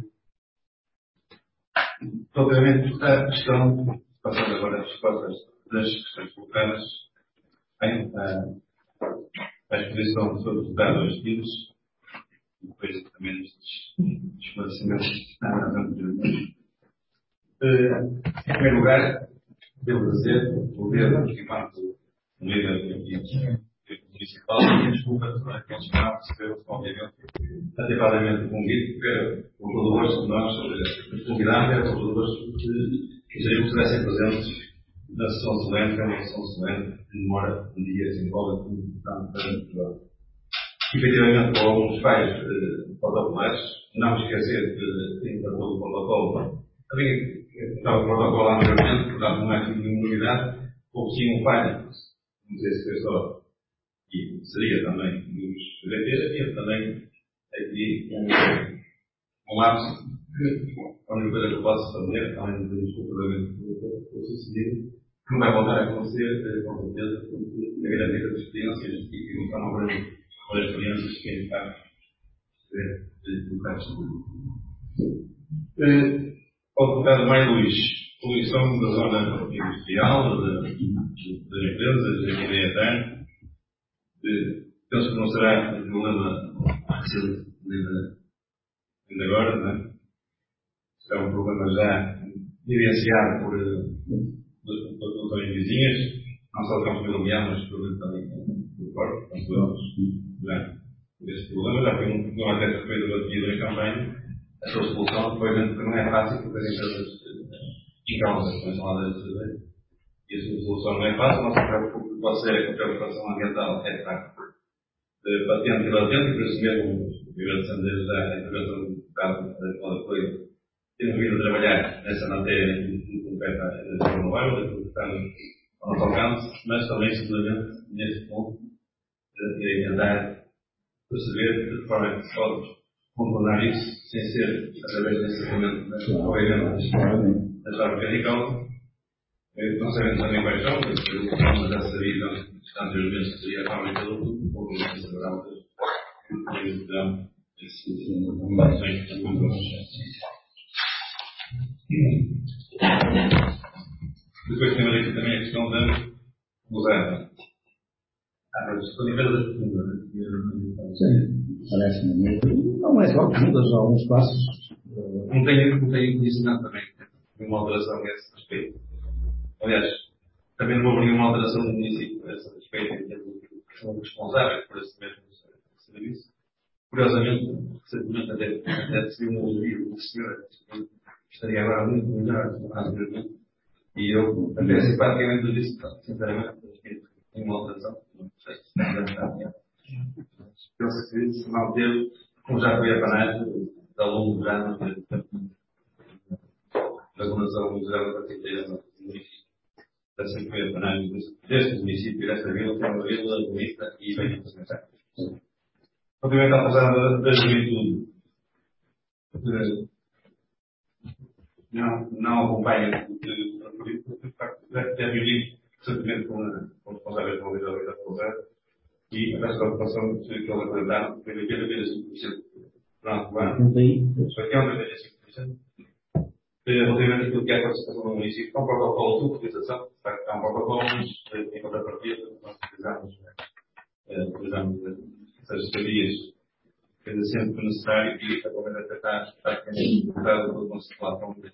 Relativamente à questão, passando agora as respostas das questões colocadas, bem, a exposição do Sr. Deputado aos títulos, e depois também estes esclarecimentos anteriormente. Em primeiro lugar, devo dizer, enquanto líder municipal, e desculpa a aqueles que não receberam, obviamente, adequadamente o convite, com todo o gosto de nós convidámos, com todo o gosto de que estivessem presentes na sessão solene, que é uma sessão solene que demora um dia, se envolve muito importante para Portugal. Efetivamente, com alguns falhos protocolares, não esquecer que, em todo o protocolo, estava o protocolo anteriormente, portanto não é nenhuma novidade, houve sim um falho, não sei se foi só, e seria também nos VTs, havia também aqui um lapso, a única coisa que eu posso fazer, além de desculpadamente o sucedido, que não vai voltar a acontecer, com certeza, porque a grande das experiências e que não estão a ver com as experiências que é capaz de colocar ao deputado Mário Luís, somos da zona industrial, das empresas, da ideia eterna. Penso que não será um problema ainda agora, não é? Será um problema já vivenciado por populações vizinhas, não só do Campo de Lumiar, mas também do Porto, consideramos já este problema. Já foi um até que foi debatido em campanha. A sua solução, obviamente, que não é fácil, porque as empresas em causa estão lá de cerveja. E a sua solução não é fácil, não se pode ser a preocupação ambiental, é facto. Patente e latente, por isso mesmo, agradecendo desde já a intervenção do deputado da Coisa, temos vindo a trabalhar nessa matéria que compete à energia renovável, que estamos ao nosso alcance, mas também, seguramente, neste ponto, de tentar perceber de que forma é que se pode contornar isso, sem ser através desse argumento das fábricas de causa. Não sabemos também quais são, porque mas já sabia anteriormente que seria a fábrica do tubo, ou não se saberá outras. Depois temos aqui também a questão da mudança. Estou a nível da segunda. Sim, parece-me. Não é só perguntas, há alguns passos. Não tenho conhecimento também de uma alteração nesse respeito. Aliás, também não houve nenhuma alteração no município a esse respeito, em termos de que são responsáveis por esse mesmo serviço. Curiosamente, recentemente até recebi um elogio do senhor que estaria agora muito melhor do que anteriormente. E eu até simpaticamente disse, sinceramente, que tem uma alteração. Não sei se já está melhor. Penso que se manter, como já foi a panagem, ao longo dos anos, da Fundação Municipal da Arquitetura, sempre foi a panagem deste município, desta vila, que é uma vila bonita e bem representada. Obviamente, a passada da juventude, não acompanha o político, de facto, já vivi recentemente com o responsável de mobilidade da Pousada e a preocupação que eles apresentaram foi de 85% durante o ano. Só que é uma 85%. Relativamente àquilo que é a participação do município, é um protocolo de utilização, é um protocolo, mas em contrapartida, nós utilizamos essas estadias, sendo sempre necessário e atualmente até está implementado pela consideração de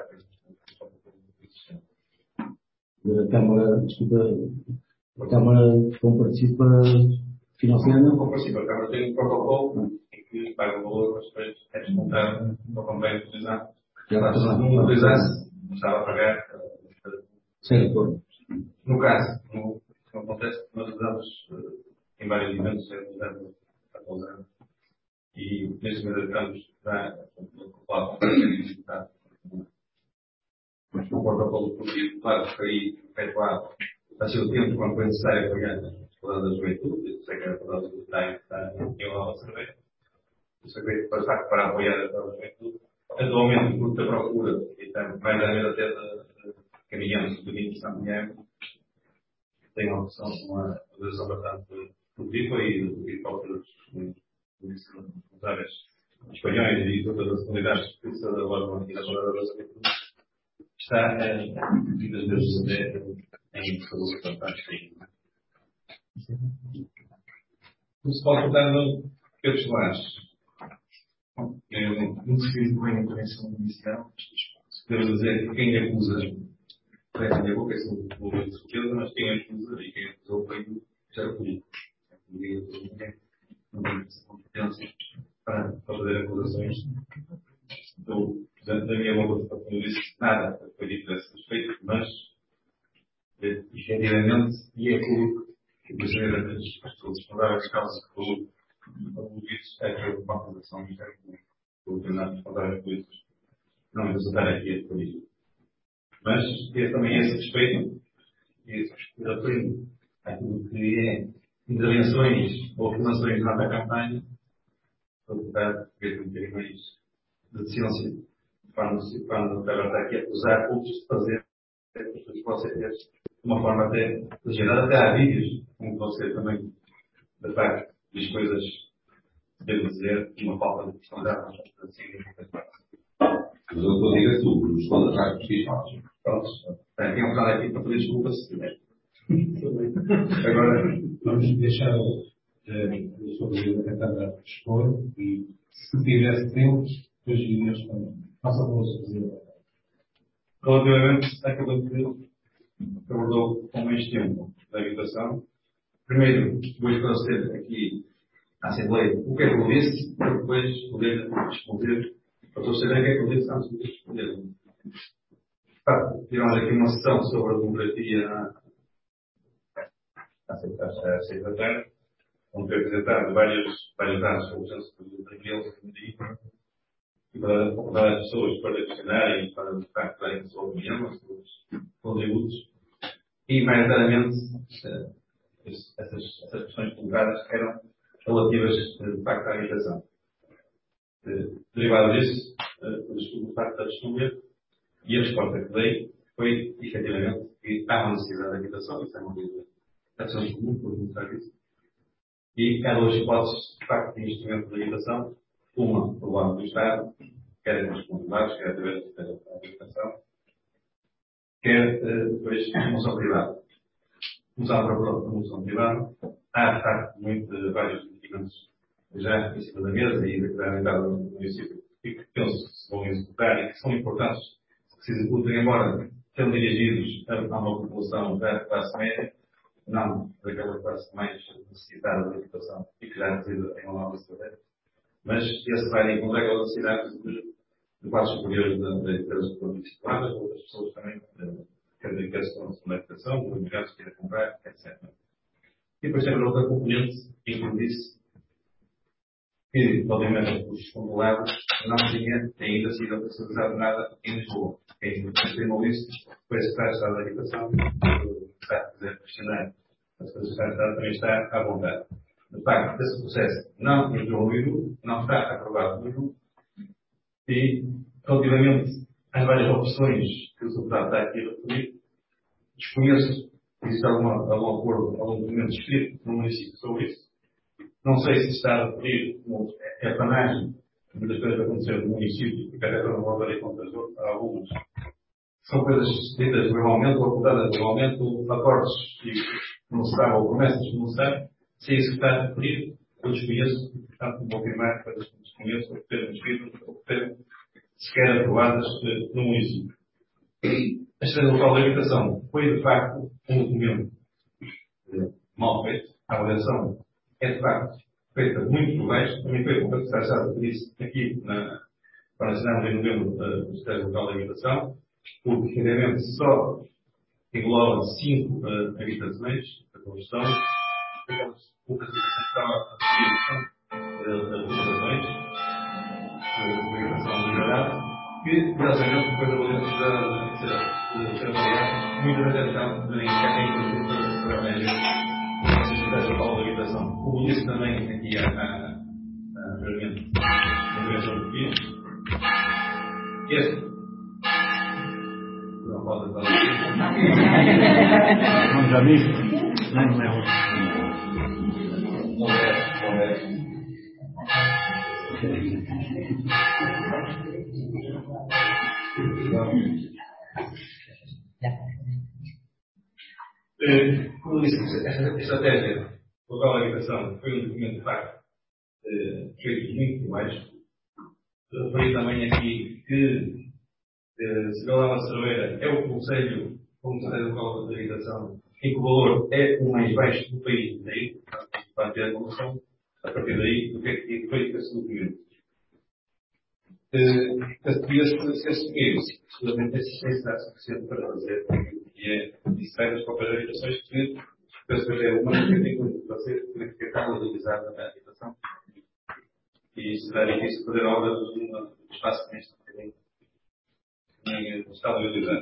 a Câmara como participa financeiramente? Como participa, a Câmara tem um protocolo em que paga o valor, mas depois é descontado para também utilizar. Se não utilizasse, não estava a pagar. Sim. No caso, não acontece, nós usamos em vários eventos, a Pousada. E neste momento estamos já com o protocolo político, claro, foi efetuado a seu tempo quando foi necessário apoiar a Palavra da Juventude, sei que era a Palavra do Time que está em aula de cerveja. Isso foi para apoiar a Palavra da Juventude. Atualmente, muito da procura, e está mais a ver até de caminhões de Ministro Mulher, tem uma opção, uma organização bastante produtiva e próprios funcionários espanhóis e todas as comunidades que se elaboram aqui na Palavra da Juventude, está muitas vezes até em saúde fantástica. Se pode portar Pedro Soares. Eu não sei bem a intervenção inicial. Devo dizer que quem acusa parece a minha boca, é um movimento de certeza, mas quem acusa e quem acusou foi o Ministério Público. Ninguém não tem essa competência para fazer acusações. Da minha boca, como disse, nada foi dito a esse respeito, mas efetivamente, e é público, que o Presidente das pessoas responsáveis causas de saúde, é que houve uma acusação do Ministério Público, por determinados responsáveis políticos. Não é necessário aqui a política. Mas, também a esse respeito, referindo àquilo que é intervenções ou afirmações durante a campanha, vou tentar ver um bocadinho mais de ciência, quando o Câmara está aqui a acusar outros de fazer as que você fez de uma forma até legendada, até há vídeos, como você também, de facto, diz coisas, devo dizer, de uma falta de personalidade, assim, mas eu estou a dizer tudo, não estou a dar justiça. Pronto, tem um canal aqui para pedir desculpas se tiver. Agora, vamos deixar o sobre a tentar expor e se tivesse tempo, depois iríamos também. Faça a voz fazer. Relativamente àquilo que abordou com mais tempo da habitação, primeiro vou esclarecer aqui à Assembleia o que é que eu disse, para depois poder responder, para todos saberem o que é que eu disse antes de responder. Tivemos aqui uma sessão sobre a democracia à sexta-feira, onde foi apresentado vários dados sobre o censo daqueles e para as pessoas para questionarem, para darem a sua opinião, os seus contributos. E, mais claramente, essas questões colocadas eram relativas, de facto, à habitação. Derivado disso, o facto da descobrir, e a resposta que dei foi, efetivamente, que há uma necessidade de habitação, isso é uma coisa de ações comuns, por mostrar isso. E há duas hipóteses, de facto, de instrumento de habitação, uma por lado do Estado, quer nas comunidades, quer através da habitação, quer depois a promoção privada. Começar pela promoção privada, há de facto vários investimentos já em cima da mesa e da entrada no município e que penso que se vão executar e que são importantes que se executem, embora sendo dirigidos a uma população da classe média, não daquela classe mais necessitada da educação e que já reside em uma nova cidade. Mas esse vai encontrar aquelas necessidades de quadros superiores das empresas que foram disciplinadas, outras pessoas também que estão na educação, os imigrantes que querem comprar, etc. E depois temos outra componente, que eu disse, que, obviamente, os formulados não tinha ainda sido oficializado nada em Lisboa. Quem confirmou isso foi a Secretaria de Estado da Habitação, que está a quiser questionar. A Secretaria de Estado também está à vontade. De facto, esse processo não entrou no INU, não está aprovado no INU, e, relativamente às várias opções que o deputado está aqui a referir, desconheço se existe algum acordo, algum documento escrito no município sobre isso. Não sei se está a referir a panagem, muitas coisas aconteceram no município, e até não voltarei contra algumas. São coisas ditas verbalmente, ou acordadas verbalmente, ou acordos que não se sabem, ou promessas que não se sabem. Se é isso que está a referir, eu desconheço, e portanto vou afirmar coisas que desconheço, ou que terem escrito, ou que terem sequer aprovadas no município. A Estrela Local de Habitação foi de facto um documento mal feito. A avaliação é de facto feita muito por baixo. Também foi como a Secretaria de disse aqui quando assinamos em novembro do Estrela Local de Habitação, porque efetivamente só engloba 5 habitações da construção. Aquelas poucas habitações que estavam a referir as habitações de habitação degradada, que, curiosamente, depois da ser avaliada, muitas atenção nem sequer para a média da Secretaria Local de Habitação. Como disse também aqui anteriormente, na intervenção do PIB, este não pode falar. Não já disse? Não é Não é. Como disse, esta estratégia local de habitação foi um documento de facto feito muito por baixo. Referi também aqui que Segalama Cerveira é o Conselho Local de Habitação em que o valor é o mais baixo do país inteiro, para ter a noção, a partir daí, do que é que foi esse documento. Esse dinheiro, seguramente, será suficiente para fazer e é necessário as próprias habitações que penso que é uma que tem que fazer, tem que estar legalizada na habitação. E será difícil fazer obras no espaço que nem está legalizado.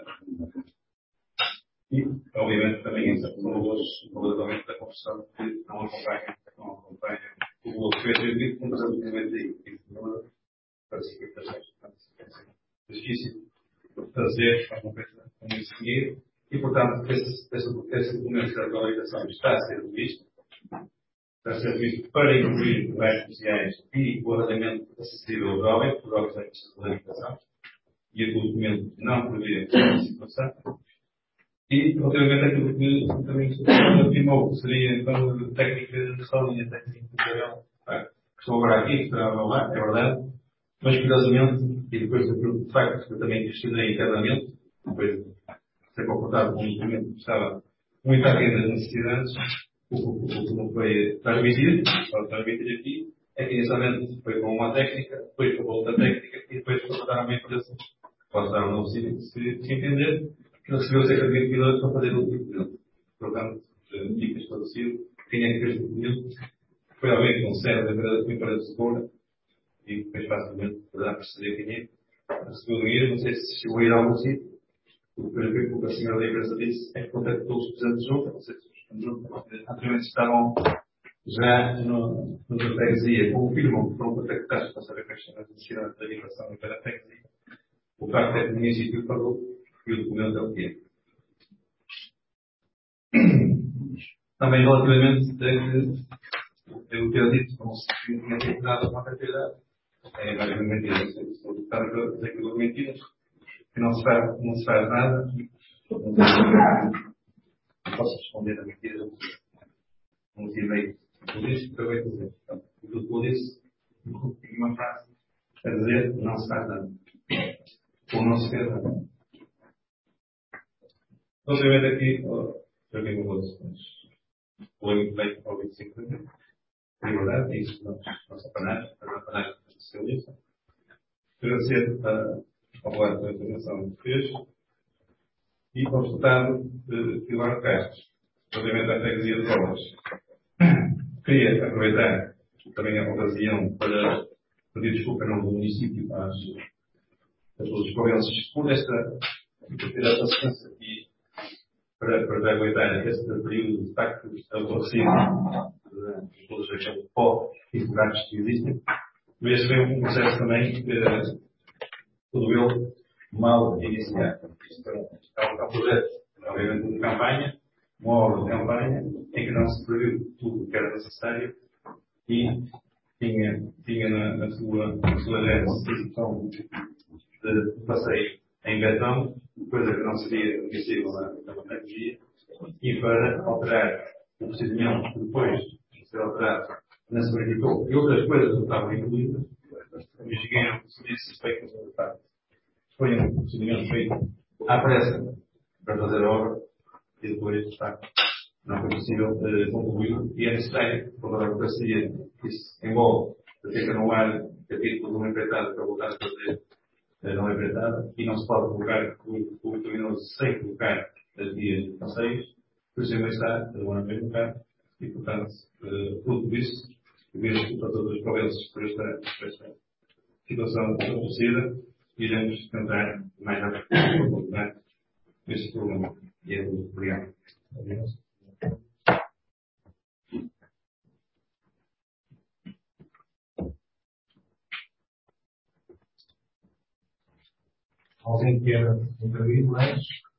E, obviamente, também existem valores da construção que não acompanham o valor que foi atribuído como absolutamente aí. Para as equipações. É difícil fazer com esse dinheiro e, portanto, esse documento de atualização está a ser revisto. Está a ser revisto para incluir lugares sociais e o arrendamento acessível aos jovens, por jovens em questão de habitação. E o documento não prevê essa situação. E, relativamente àquilo que também se afirmou, que seria então técnica de saúde, técnica de padrão, que estou agora aqui, que estará ao meu lado, é verdade. Mas, curiosamente, e depois de facto que eu também questionei internamente, depois de ser comportado com um documento que estava muito aquém das necessidades, o que não foi transmitido aqui, é que inicialmente foi com uma técnica, depois com outra técnica e depois foi para dar uma empresa que pode dar um novo sítio, se entender, que ele recebeu cerca de 20 mil euros para fazer o documento. Portanto, fica esclarecido quem é que fez o documento. Foi alguém com sede da empresa de segura. E depois facilmente poderá perceber quem é. Recebeu dinheiro, não sei se chegou a ir a algum sítio. O que a senhora da empresa disse é que contactou os representantes de junta, não sei se os representantes de junta anteriormente estavam já na freguesia, confirmam que foram contactados para saber quais são as necessidades da habitação em cada freguesia. O facto é que o município falou e o documento é o que é. Também relativamente a que eu ter dito, como se tinha feito nada com a carteira é mais uma mentira. Está a dizer que são mentiras, que não se faz nada. Não posso responder a mentiras. Não tive tudo isso que eu acabei de dizer. Tudo isso, uma frase, a dizer, não se faz nada. Ou não se fez nada. Obviamente aqui, eu tenho um outro, mas o limite bem para o 25 de abril. Liberdade, é isso, nossa panagem, a panagem socialista. Agradecer ao Plano da Informação que fez e ao deputado Eduardo Castro, obviamente à freguesia de Obras. Queria aproveitar também a ocasião para pedir desculpa em nome do município a todos os covenses por esta sequência aqui para aguentar este período de facto aborrecido de todos aqueles pó e buracos que existem. Mas este foi um processo também todo ele mal iniciado. Isto é um projeto, obviamente, de campanha, uma obra de campanha, em que não se previu tudo o que era necessário e tinha na sua gênese de passeio em betão, coisa que não seria admissível na tecnologia, e para alterar o procedimento que depois de ser alterado na se verificou e outras coisas não estavam incluídas, o engenheiro disse feito no resultado. Foi um procedimento feito à pressa para fazer a obra e depois, de facto, não foi possível concluir e é necessário, por a burocracia que isso envolve, ter que anular capítulos de uma empreitada para voltar a fazer não empreitada e não se pode colocar o criminoso sem colocar as vias de passeios, por isso ainda está, não é mesmo cá, e portanto, fruto disso, eu vejo para todos os provenços por esta situação acontecida, iremos tentar mais rapidamente colocar este problema. E é tudo. Obrigado. Alguém quer intervir mais?